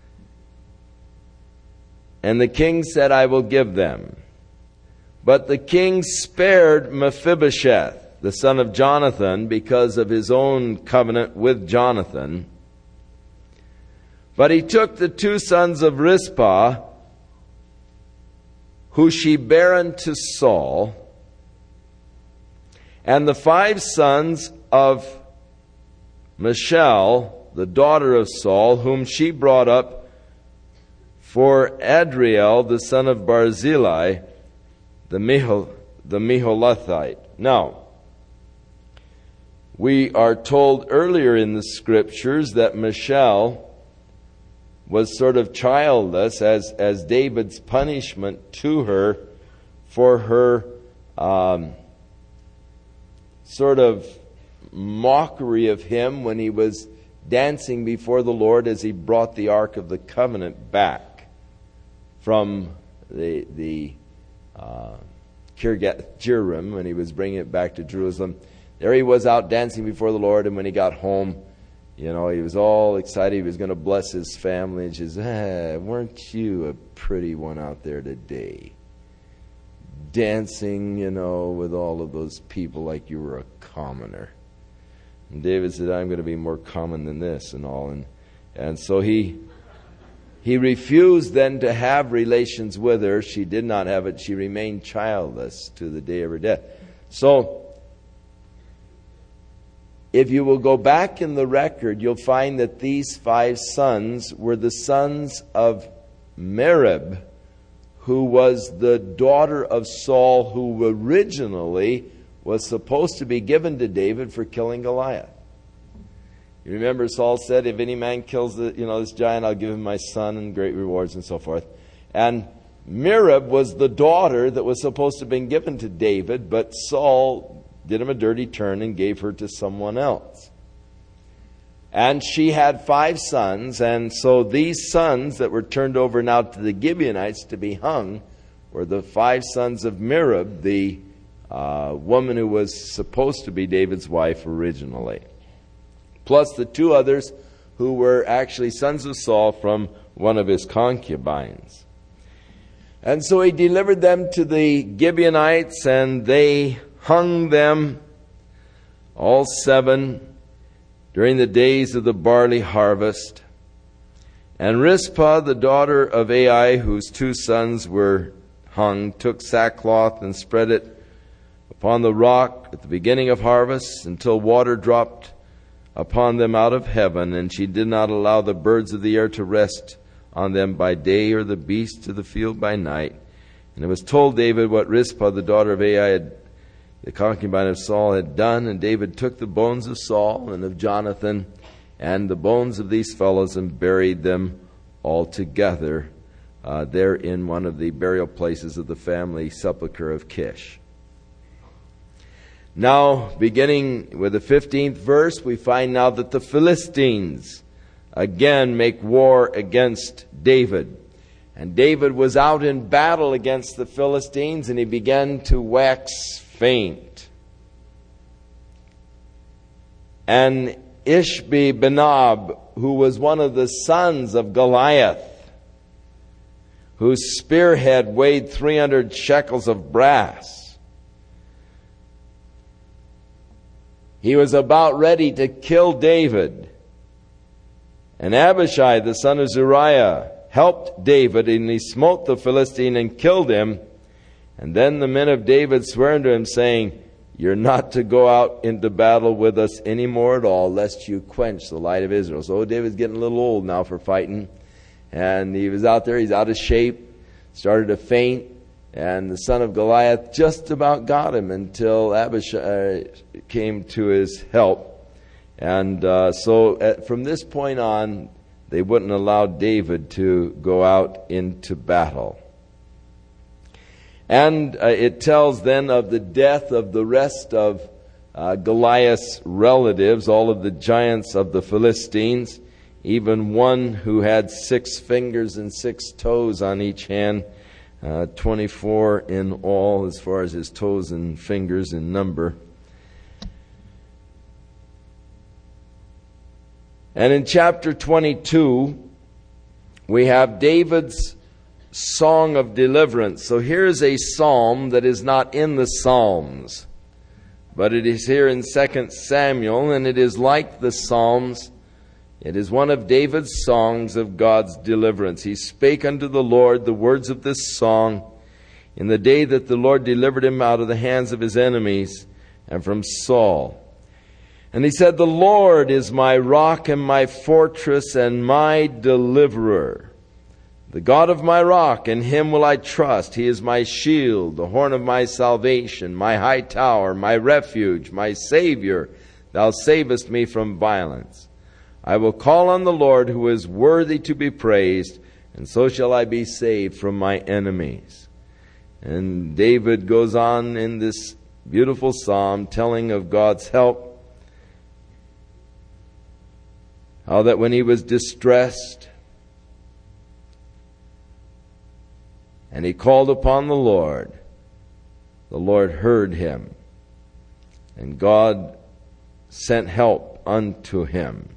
And the king said, I will give them. But the king spared Mephibosheth, the son of Jonathan, because of his own covenant with Jonathan. But he took the two sons of Rizpah, who she bare unto Saul, and the five sons of Michal, the daughter of Saul, whom she brought up for Adriel, the son of Barzillai, the Mehol, the Meholathite. Now, we are told earlier in the Scriptures that Michal was sort of childless as, as David's punishment to her for her um, sort of mockery of him when he was dancing before the Lord as he brought the Ark of the Covenant back from the the uh, Kirjath Jearim, when he was bringing it back to Jerusalem. There he was out dancing before the Lord, and when he got home, you know, he was all excited. He was going to bless his family, and she says, ah, weren't you a pretty one out there today? Dancing, you know, with all of those people like you were a commoner. And David said, I'm going to be more common than this and all. And and so he he refused then to have relations with her. She did not have it. She remained childless to the day of her death. So, if you will go back in the record, you'll find that these five sons were the sons of Merib, who was the daughter of Saul, who originally was supposed to be given to David for killing Goliath. You remember Saul said, if any man kills the, you know, this giant, I'll give him my son and great rewards and so forth. And Merib was the daughter that was supposed to have been given to David, but Saul did him a dirty turn and gave her to someone else. And she had five sons, and so these sons that were turned over now to the Gibeonites to be hung were the five sons of Merib, the uh, woman who was supposed to be David's wife originally, plus the two others who were actually sons of Saul from one of his concubines. And so he delivered them to the Gibeonites, and they hung them, all seven, during the days of the barley harvest. And Rizpah, the daughter of Ai, whose two sons were hung, took sackcloth and spread it upon the rock at the beginning of harvest until water dropped upon them out of heaven, and she did not allow the birds of the air to rest on them by day, or the beasts of the field by night. And it was told David what Rizpah, the daughter of Ai, had, the concubine of Saul, had done. And David took the bones of Saul and of Jonathan and the bones of these fellows and buried them all together uh, there in one of the burial places of the family sepulchre of Kish. Now, beginning with the fifteenth verse, we find now that the Philistines again make war against David. And David was out in battle against the Philistines, and he began to wax faint. And Ishbi-Benob, who was one of the sons of Goliath, whose spearhead weighed three hundred shekels of brass, he was about ready to kill David. And Abishai, the son of Zeruiah, helped David, and he smote the Philistine and killed him. And then the men of David swore unto him, saying, you're not to go out into battle with us any more at all, lest you quench the light of Israel. So David's getting a little old now for fighting. And he was out there, he's out of shape, started to faint. And the son of Goliath just about got him until Abishai came to his help. And uh, so at, from this point on, they wouldn't allow David to go out into battle. And uh, it tells then of the death of the rest of uh, Goliath's relatives, all of the giants of the Philistines, even one who had six fingers and six toes on each hand. uh, twenty-four in all as far as his toes and fingers in number. And in chapter twenty-two, we have David's song of deliverance. So here's a psalm that is not in the Psalms, but it is here in Second Samuel, and it is like the Psalms. It is one of David's songs of God's deliverance. He spake unto the Lord the words of this song in the day that the Lord delivered him out of the hands of his enemies and from Saul. And he said, the Lord is my rock and my fortress and my deliverer, the God of my rock, in him will I trust. He is my shield, the horn of my salvation, my high tower, my refuge, my Savior. Thou savest me from violence. I will call on the Lord, who is worthy to be praised, and so shall I be saved from my enemies. And David goes on in this beautiful psalm telling of God's help, how that when he was distressed and he called upon the Lord, the Lord heard him, and God sent help unto him.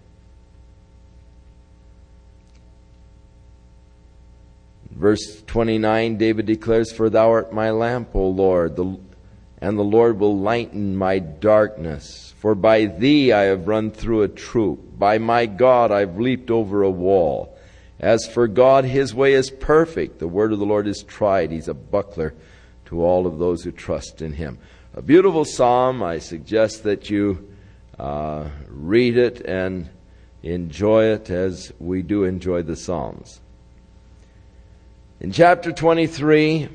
Verse twenty-nine, David declares, for thou art my lamp, O Lord, the, and the Lord will lighten my darkness. For by thee I have run through a troop. By my God I have leaped over a wall. As for God, his way is perfect. The word of the Lord is tried. He's a buckler to all of those who trust in him. A beautiful psalm. I suggest that you uh, read it and enjoy it as we do enjoy the Psalms. In chapter twenty-three,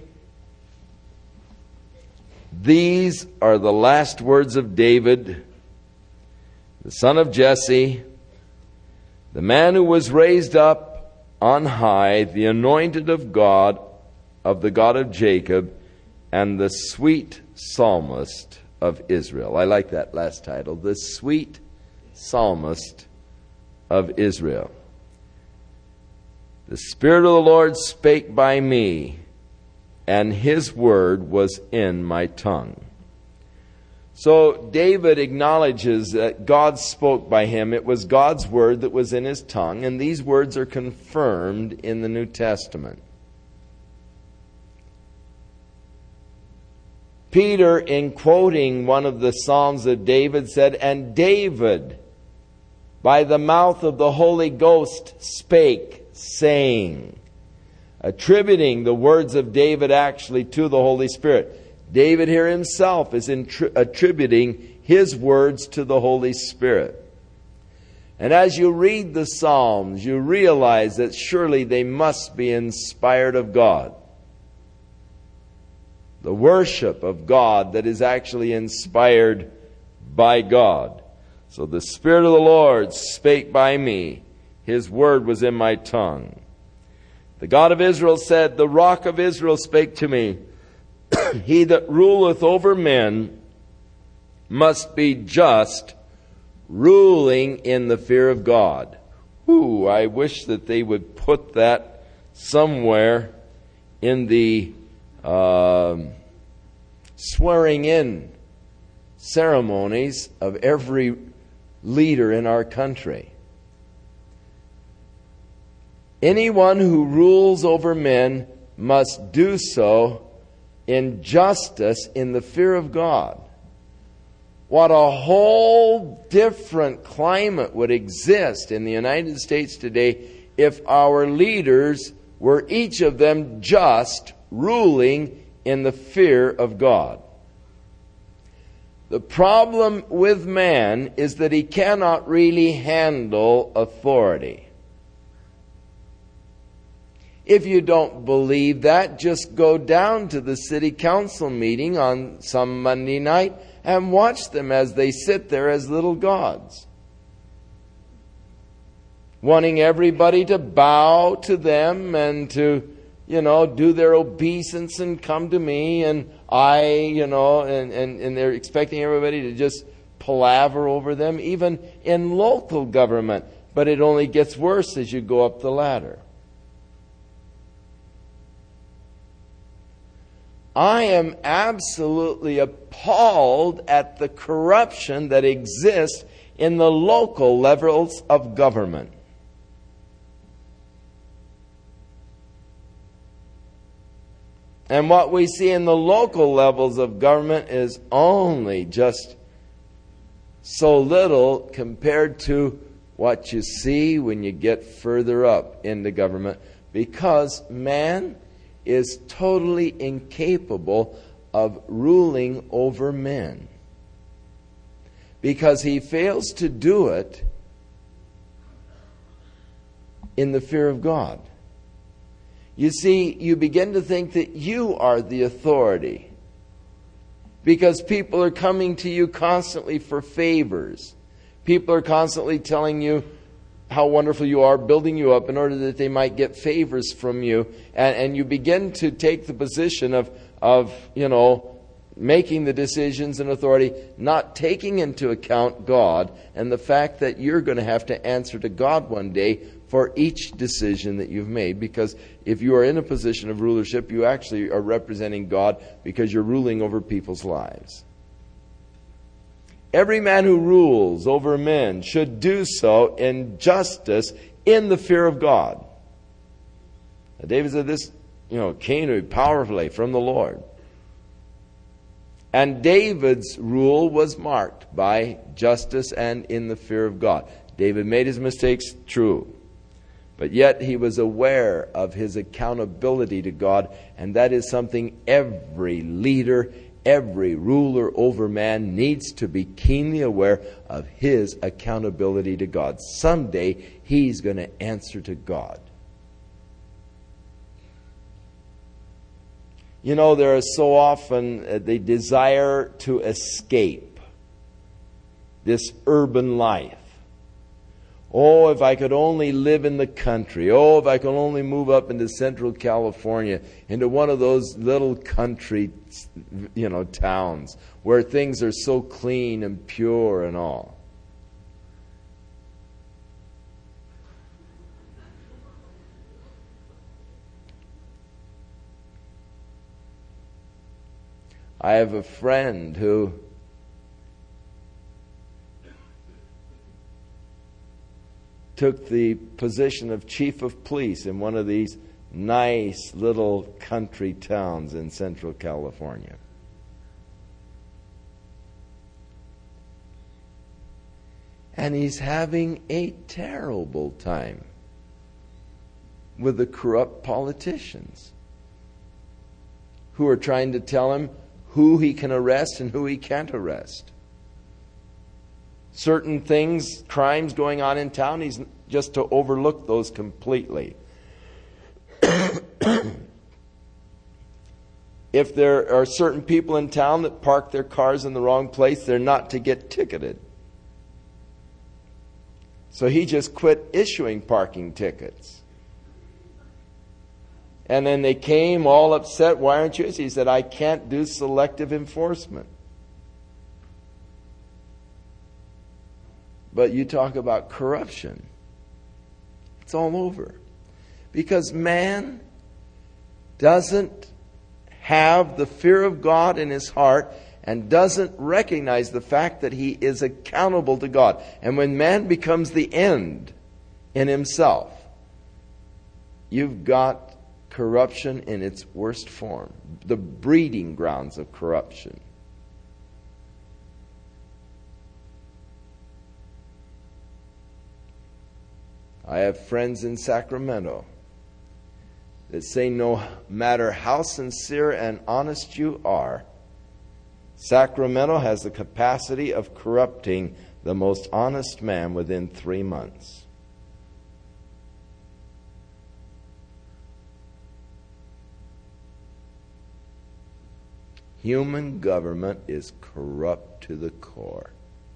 these are the last words of David, the son of Jesse, the man who was raised up on high, the anointed of God, of the God of Jacob, and the sweet psalmist of Israel. I like that last title, the sweet psalmist of Israel. The Spirit of the Lord spake by me, and his word was in my tongue. So David acknowledges that God spoke by him. It was God's word that was in his tongue, and these words are confirmed in the New Testament. Peter, in quoting one of the Psalms of David, said, and David, by the mouth of the Holy Ghost, spake, saying, attributing the words of David actually to the Holy Spirit. David here himself is intri- attributing his words to the Holy Spirit. And as you read the Psalms, you realize that surely they must be inspired of God. The worship of God that is actually inspired by God. So the Spirit of the Lord spake by me. His word was in my tongue. The God of Israel said, the rock of Israel spake to me. He that ruleth over men must be just, ruling in the fear of God. Ooh, I wish that they would put that somewhere in the uh, swearing in ceremonies of every leader in our country. Anyone who rules over men must do so in justice, in the fear of God. What a whole different climate would exist in the United States today if our leaders were each of them just, ruling in the fear of God. The problem with man is that he cannot really handle authority. If you don't believe that, just go down to the city council meeting on some Monday night and watch them as they sit there as little gods, wanting everybody to bow to them and to, you know, do their obeisance and come to me and I, you know, and, and, and they're expecting everybody to just palaver over them, even in local government. But it only gets worse as you go up the ladder. I am absolutely appalled at the corruption that exists in the local levels of government. And what we see in the local levels of government is only just so little compared to what you see when you get further up into government, because man is totally incapable of ruling over men. Because he fails to do it in the fear of God. You see, you begin to think that you are the authority, because people are coming to you constantly for favors. People are constantly telling you how wonderful you are, building you up in order that they might get favors from you. And, and you begin to take the position of, of, you know, making the decisions and authority, not taking into account God and the fact that you're going to have to answer to God one day for each decision that you've made. Because if you are in a position of rulership, you actually are representing God, because you're ruling over people's lives. Every man who rules over men should do so in justice, in the fear of God. Now, David said this, you know, came powerfully from the Lord. And David's rule was marked by justice and in the fear of God. David made his mistakes, true. But yet he was aware of his accountability to God, and that is something every leader, every ruler over man needs to be keenly aware of, his accountability to God. Someday he's going to answer to God. You know, there is so often uh, the desire to escape this urban life. Oh, if I could only live in the country. Oh, if I could only move up into Central California, into one of those little country, you know, towns where things are so clean and pure and all. I have a friend who took the position of chief of police in one of these nice little country towns in Central California. And he's having a terrible time with the corrupt politicians who are trying to tell him who he can arrest and who he can't arrest. Certain things, crimes going on in town, he's just to overlook those completely. If there are certain people in town that park their cars in the wrong place, they're not to get ticketed. So he just quit issuing parking tickets. And then they came all upset. Why aren't you? He said, I can't do selective enforcement. But you talk about corruption. It's all over. Because man doesn't have the fear of God in his heart and doesn't recognize the fact that he is accountable to God. And when man becomes the end in himself, you've got corruption in its worst form, the breeding grounds of corruption. I have friends in Sacramento that say no matter how sincere and honest you are, Sacramento has the capacity of corrupting the most honest man within three months. Human government is corrupt to the core.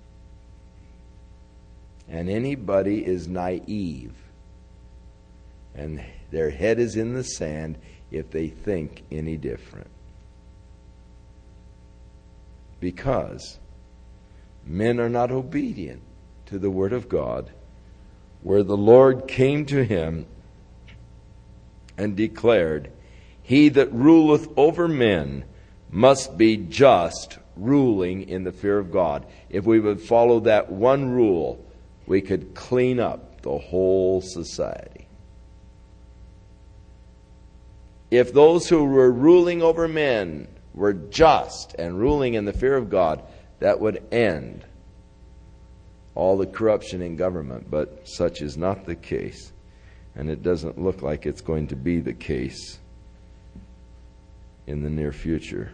And anybody is naive, and their head is in the sand if they think any different. Because men are not obedient to the Word of God, where the Lord came to him and declared, He that ruleth over men must be just, ruling in the fear of God. If we would follow that one rule, we could clean up the whole society. If those who were ruling over men were just and ruling in the fear of God, that would end all the corruption in government. But such is not the case, and it doesn't look like it's going to be the case in the near future,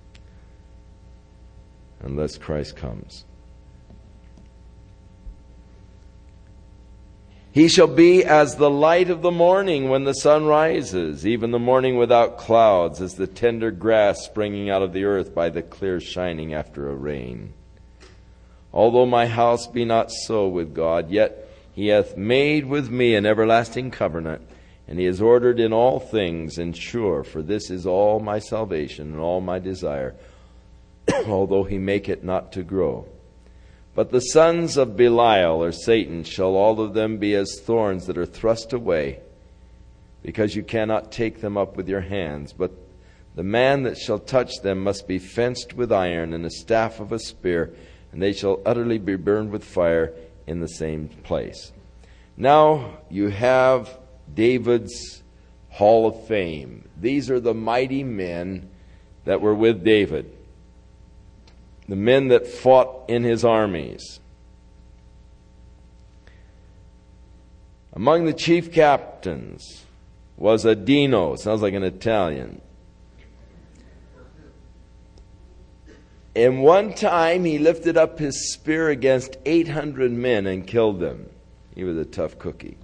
unless Christ comes. He shall be as the light of the morning when the sun rises, even the morning without clouds, as the tender grass springing out of the earth by the clear shining after a rain. Although my house be not so with God, yet he hath made with me an everlasting covenant, and he has ordered in all things and sure, for this is all my salvation and all my desire, although he make it not to grow. But the sons of Belial, or Satan, shall all of them be as thorns that are thrust away, because you cannot take them up with your hands. But the man that shall touch them must be fenced with iron, and a staff of a spear, and they shall utterly be burned with fire in the same place. Now you have David's Hall of Fame. These are the mighty men that were with David, the men that fought in his armies. Among the chief captains was Adino. Sounds like an Italian. And one time he lifted up his spear against eight hundred men and killed them. He was a tough cookie.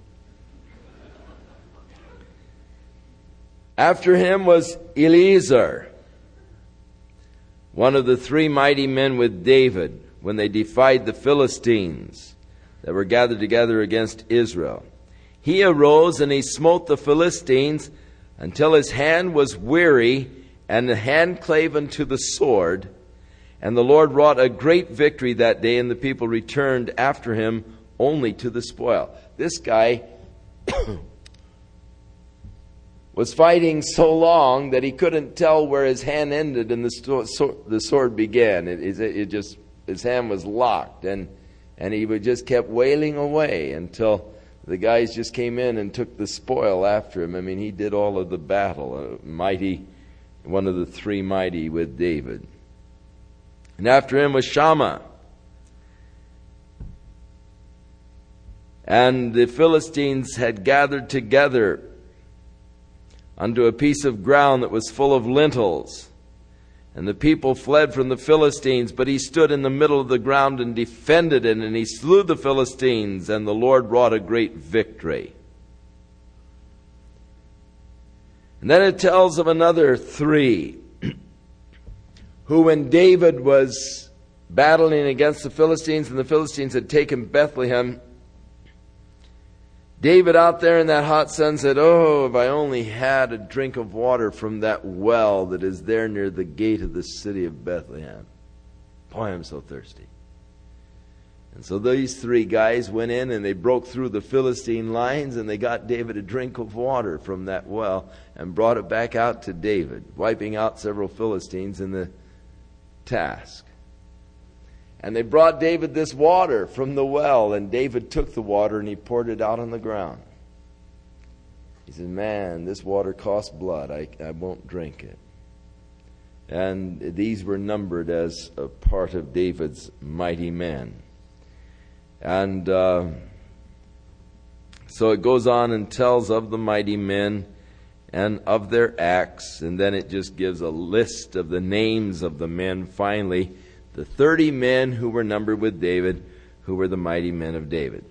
After him was Eleazar, one of the three mighty men with David when they defied the Philistines that were gathered together against Israel. He arose and he smote the Philistines until his hand was weary and the hand clave unto the sword. And the Lord wrought a great victory that day, and the people returned after him only to the spoil. This guy was fighting so long that he couldn't tell where his hand ended and the, sto- so- the sword began. It, it, it just his hand was locked, and and he would just kept wailing away until the guys just came in and took the spoil after him. I mean, he did all of the battle. A mighty, one of the three mighty with David. And after him was Shammah. And the Philistines had gathered together unto a piece of ground that was full of lentils. And the people fled from the Philistines, but he stood in the middle of the ground and defended it, and he slew the Philistines, and the Lord wrought a great victory. And then it tells of another three, who when David was battling against the Philistines, and the Philistines had taken Bethlehem, David out there in that hot sun said, "Oh, if I only had a drink of water from that well that is there near the gate of the city of Bethlehem. Boy, I'm so thirsty." And so these three guys went in and they broke through the Philistine lines, and they got David a drink of water from that well and brought it back out to David, wiping out several Philistines in the task. And they brought David this water from the well, and David took the water and he poured it out on the ground. He said, "Man, this water costs blood. I, I won't drink it." And these were numbered as a part of David's mighty men. And uh, so it goes on and tells of the mighty men and of their acts, and then it just gives a list of the names of the men finally. The thirty men who were numbered with David, who were the mighty men of David.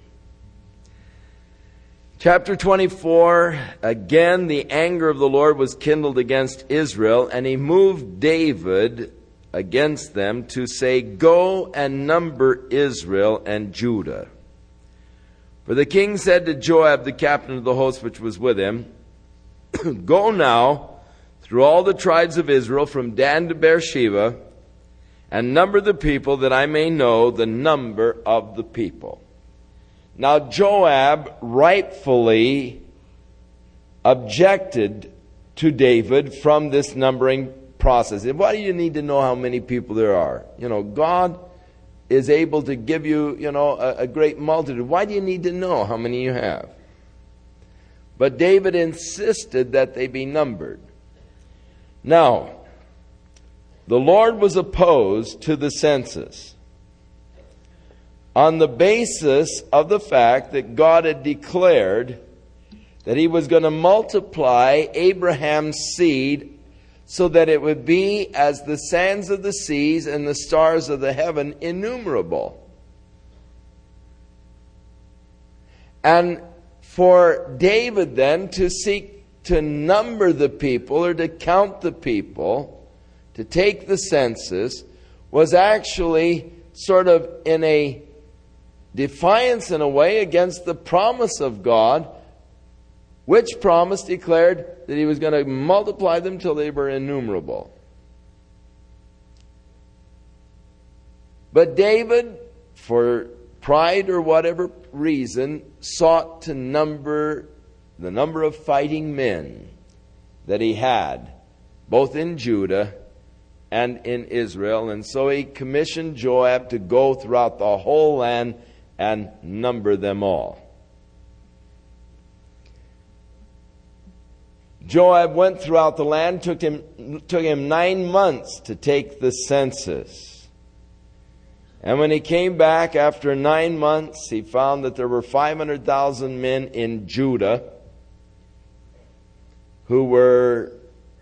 Chapter twenty-four, again the anger of the Lord was kindled against Israel, and he moved David against them to say, "Go and number Israel and Judah." For the king said to Joab, the captain of the host which was with him, "Go now through all the tribes of Israel from Dan to Beersheba, and number the people, that I may know the number of the people." Now Joab rightfully objected to David from this numbering process. Why do you need to know how many people there are? You know, God is able to give you, you know, a, a great multitude. Why do you need to know how many you have? But David insisted that they be numbered. Now, the Lord was opposed to the census on the basis of the fact that God had declared that He was going to multiply Abraham's seed so that it would be as the sands of the seas and the stars of the heaven, innumerable. And for David then to seek to number the people or to count the people, to take the census, was actually sort of in a defiance in a way against the promise of God, which promise declared that He was going to multiply them till they were innumerable. But David, for pride or whatever reason, sought to number the number of fighting men that he had, both in Judah and in Israel. And so he commissioned Joab to go throughout the whole land and number them all. Joab went throughout the land. Took him, took him nine months to take the census. And when he came back after nine months, he found that there were five hundred thousand men in Judah who were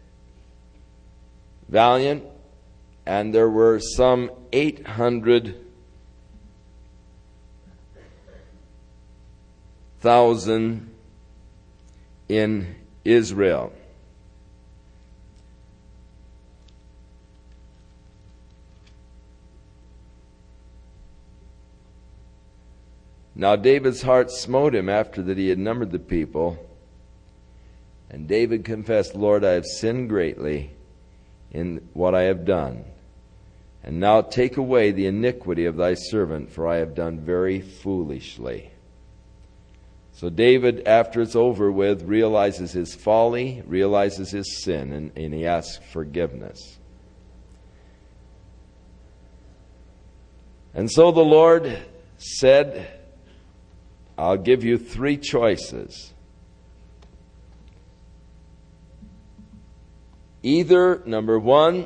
valiant, and there were some eight hundred thousand in Israel. Now David's heart smote him after that he had numbered the people. And David confessed, Lord, I have sinned greatly in what I have done. And now take away the iniquity of thy servant, for I have done very foolishly. So David, after it's over with, realizes his folly, realizes his sin, and, and he asks forgiveness. And so the Lord said, I'll give you three choices. Either, number one,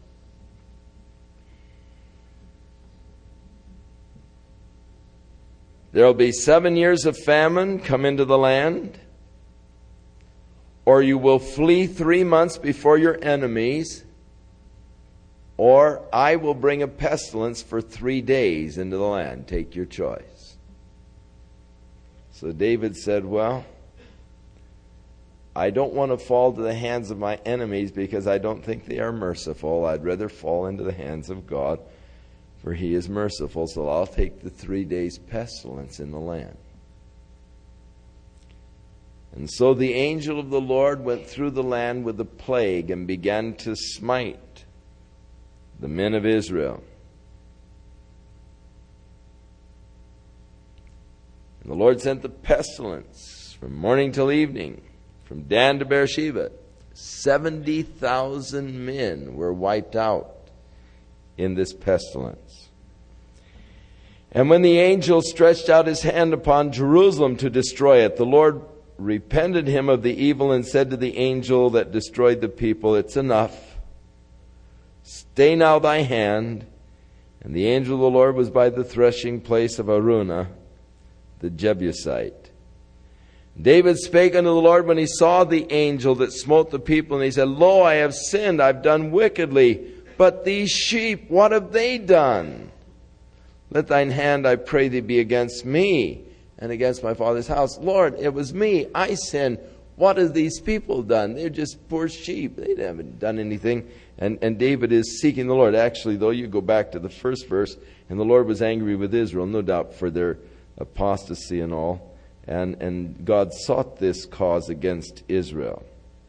there will be seven years of famine come into the land, or you will flee three months before your enemies, or I will bring a pestilence for three days into the land. Take your choice. So David said, well, I don't want to fall to the hands of my enemies because I don't think they are merciful. I'd rather fall into the hands of God, for He is merciful. So I'll take the three days pestilence in the land. And so the angel of the Lord went through the land with a plague and began to smite the men of Israel. And the Lord sent the pestilence from morning till evening, from Dan to Beersheba. Seventy thousand men were wiped out in this pestilence. And when the angel stretched out his hand upon Jerusalem to destroy it, the Lord repented him of the evil and said to the angel that destroyed the people, it's enough. Stay now thy hand. And the angel of the Lord was by the threshing place of Araunah, the Jebusite. David spake unto the Lord when he saw the angel that smote the people, and he said, Lo, I have sinned, I've done wickedly. But these sheep, what have they done? Let thine hand, I pray thee, be against me and against my father's house. Lord, it was me, I sinned. What have these people done? They're just poor sheep. They haven't done anything. And, and David is seeking the Lord. Actually, though, you go back to the first verse, and the Lord was angry with Israel, no doubt, for their apostasy and all. And, and God sought this cause against Israel.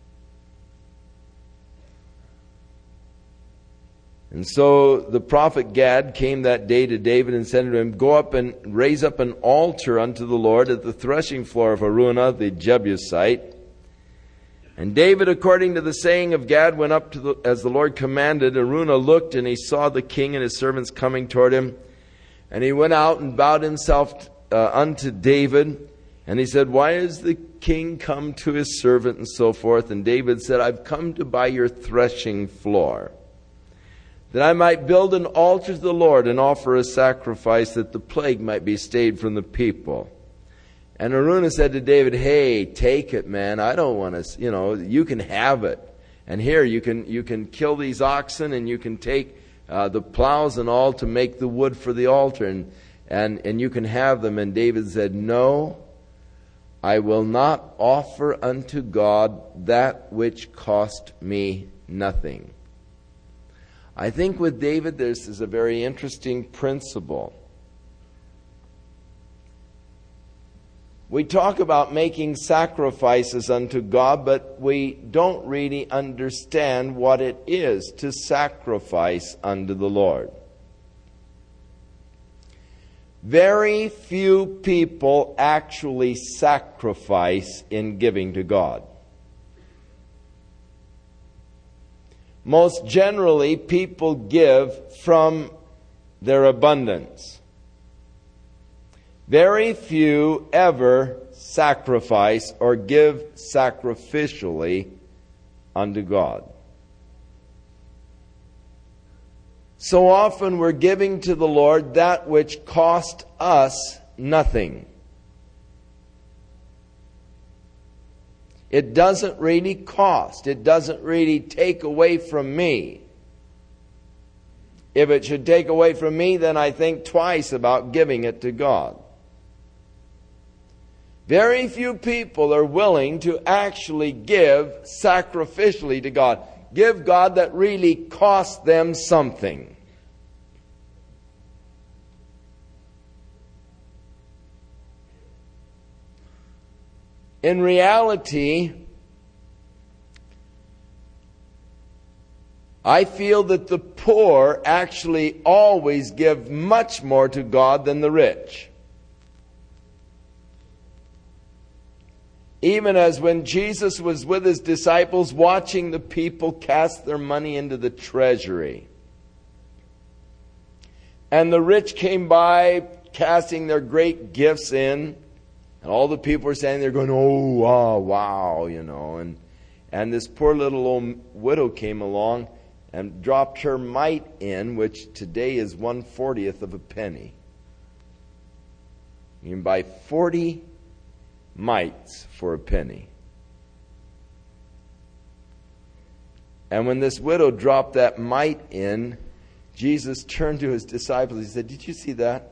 And so the prophet Gad came that day to David and said to him, Go up and raise up an altar unto the Lord at the threshing floor of Araunah the Jebusite. And David, according to the saying of Gad, went up to the, as the Lord commanded. Araunah looked, and he saw the king and his servants coming toward him. And he went out and bowed himself uh, unto David. And he said, why is the king come to his servant, and so forth? And David said, I've come to buy your threshing floor, that I might build an altar to the Lord and offer a sacrifice, that the plague might be stayed from the people. And Araunah said to David, hey, take it, man. I don't want to, you know, you can have it. And here, you can you can kill these oxen, and you can take uh, the plows and all to make the wood for the altar, and, and, and you can have them. And David said, no, I will not offer unto God that which cost me nothing. I think with David, this is a very interesting principle. We talk about making sacrifices unto God, but we don't really understand what it is to sacrifice unto the Lord. Very few people actually sacrifice in giving to God. Most generally, people give from their abundance. Very few ever sacrifice or give sacrificially unto God. So often we're giving to the Lord that which cost us nothing. It doesn't really cost. It doesn't really take away from me. If it should take away from me, then I think twice about giving it to God. Very few people are willing to actually give sacrificially to God. Give God that really cost them something. In reality, I feel that the poor actually always give much more to God than the rich. Even as when Jesus was with his disciples watching the people cast their money into the treasury. And the rich came by casting their great gifts in. And all the people were standing there going, oh, wow, wow, you know. And, and this poor little old widow came along and dropped her mite in, which today is one fortieth of a penny. You can buy forty mites for a penny. And when this widow dropped that mite in, Jesus turned to his disciples. He said, did you see that?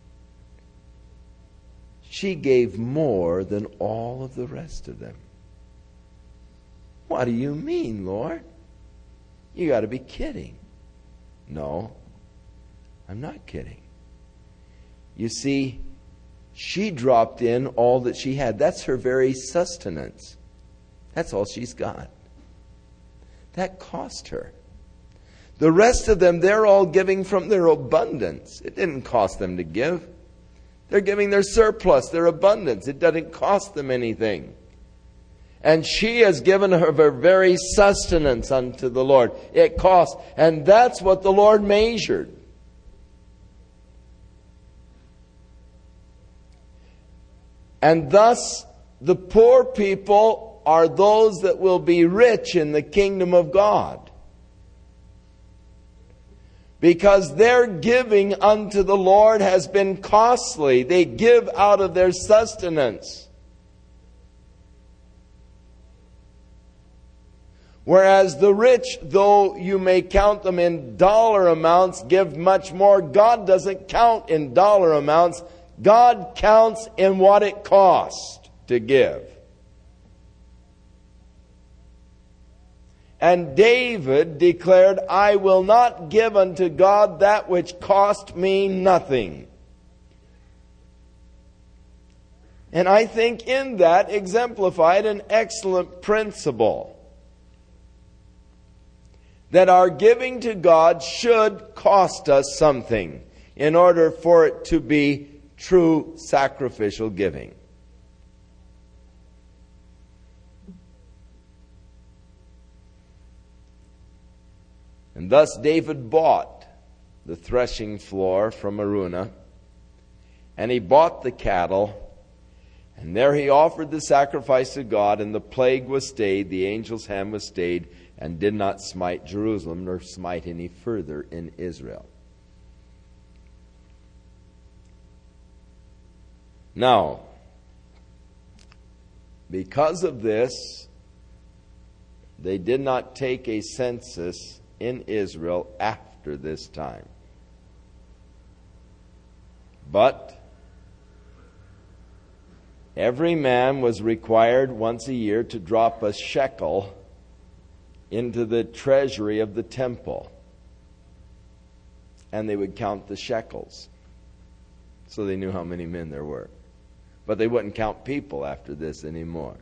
She gave more than all of the rest of them. What do you mean, Lord? You got to be kidding. No, I'm not kidding. You see, she dropped in all that she had. That's her very sustenance. That's all she's got. That cost her. The rest of them, they're all giving from their abundance. It didn't cost them to give. They're giving their surplus, their abundance. It doesn't cost them anything. And she has given her, her very sustenance unto the Lord. It costs. And that's what the Lord measured. And thus, the poor people are those that will be rich in the kingdom of God. Because their giving unto the Lord has been costly. They give out of their sustenance. Whereas the rich, though you may count them in dollar amounts, give much more. God doesn't count in dollar amounts. God counts in what it costs to give. And David declared, I will not give unto God that which cost me nothing. And I think in that exemplified an excellent principle. That our giving to God should cost us something in order for it to be true sacrificial giving. And thus David bought the threshing floor from Araunah, and he bought the cattle, and there he offered the sacrifice to God, and the plague was stayed, the angel's hand was stayed, and did not smite Jerusalem, nor smite any further in Israel. Now, because of this, they did not take a census in Israel after this time. But every man was required once a year to drop a shekel into the treasury of the temple. And they would count the shekels, so they knew how many men there were. But they wouldn't count people after this anymore.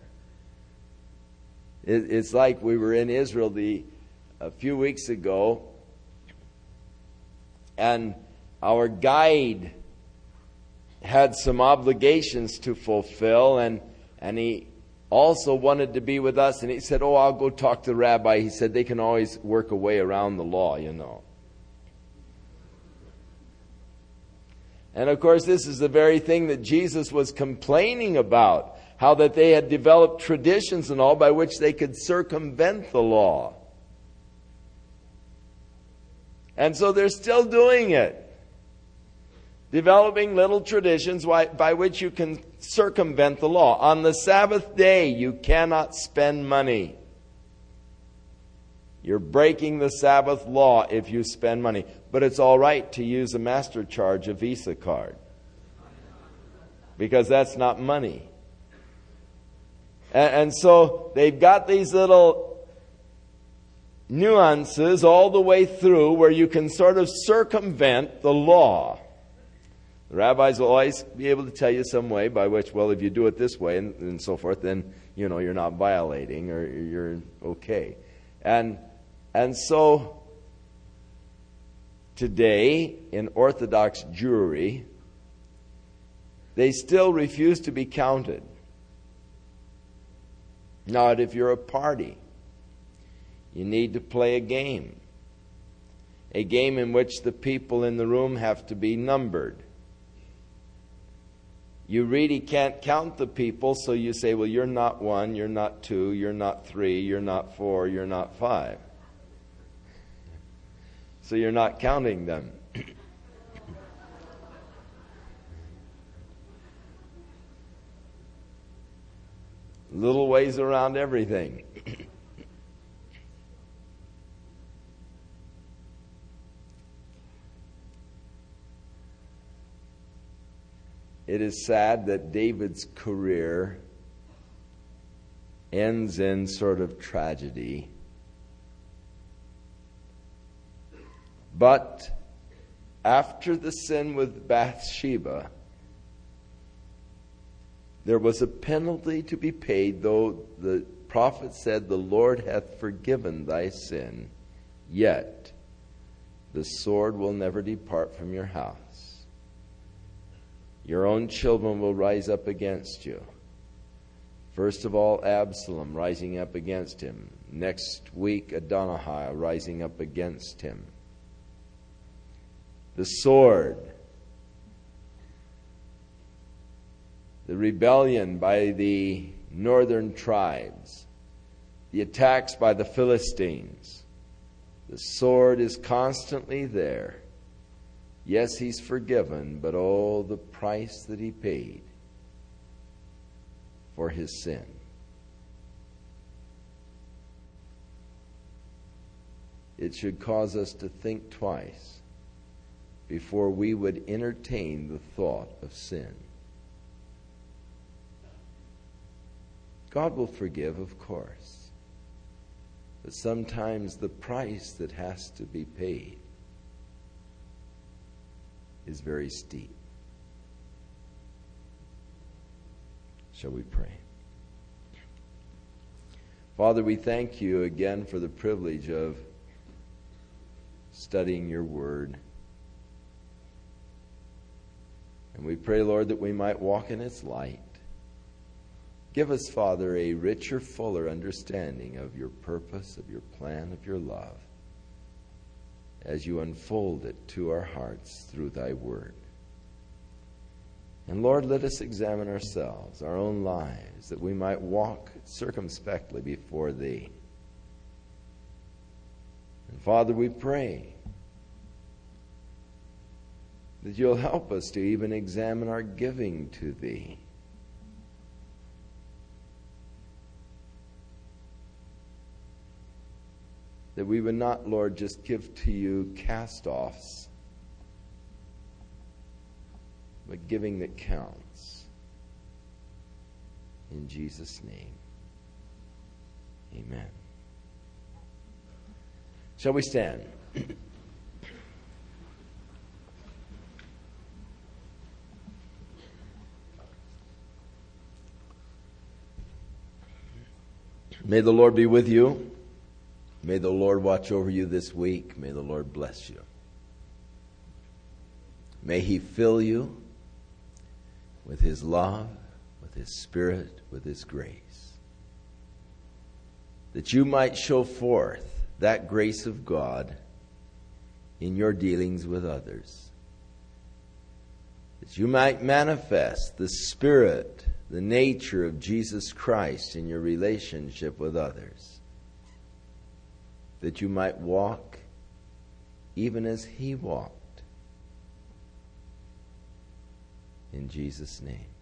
It, it's like we were in Israel the a few weeks ago, and our guide had some obligations to fulfill, and and he also wanted to be with us, and he said, oh, I'll go talk to the rabbi. He said they can always work a way around the law, you know. And of course, this is the very thing that Jesus was complaining about, how that they had developed traditions and all by which they could circumvent the law. And so they're still doing it. Developing little traditions by which you can circumvent the law. On the Sabbath day, you cannot spend money. You're breaking the Sabbath law if you spend money. But it's all right to use a MasterCharge, a Visa card, because that's not money. And, and so they've got these little nuances all the way through where you can sort of circumvent the law. The rabbis will always be able to tell you some way by which, well, if you do it this way and, and so forth, then, you know, you're not violating or you're okay. And and so today in Orthodox Jewry, they still refuse to be counted. Not if you're a party. You need to play a game. A game in which the people in the room have to be numbered. You really can't count the people, so you say, well, you're not one, you're not two, you're not three, you're not four, you're not five. So you're not counting them. Little ways around everything. It is sad that David's career ends in sort of tragedy. But after the sin with Bathsheba, there was a penalty to be paid, though the prophet said, the Lord hath forgiven thy sin, yet the sword will never depart from your house. Your own children will rise up against you. First of all, Absalom rising up against him. Next week, Adonijah rising up against him. The sword, the rebellion by the northern tribes, the attacks by the Philistines. The sword is constantly there. Yes, he's forgiven, but oh, the price that he paid for his sin. It should cause us to think twice before we would entertain the thought of sin. God will forgive, of course, but sometimes the price that has to be paid is very steep. Shall we pray? Father, we thank you again for the privilege of studying your word. And we pray, Lord, that we might walk in its light. Give us, Father, a richer, fuller understanding of your purpose, of your plan, of your love. as you unfold it to our hearts through thy word. And Lord, let us examine ourselves, our own lives, that we might walk circumspectly before thee. And Father, we pray that you'll help us to even examine our giving to thee. That we would not, Lord, just give to you cast-offs, but giving that counts. In Jesus' name, amen. Shall we stand? May the Lord be with you. May the Lord watch over you this week. May the Lord bless you. May he fill you with his love, with his spirit, with his grace, that you might show forth that grace of God in your dealings with others, that you might manifest the spirit, the nature of Jesus Christ in your relationship with others, that you might walk even as he walked. In Jesus' name.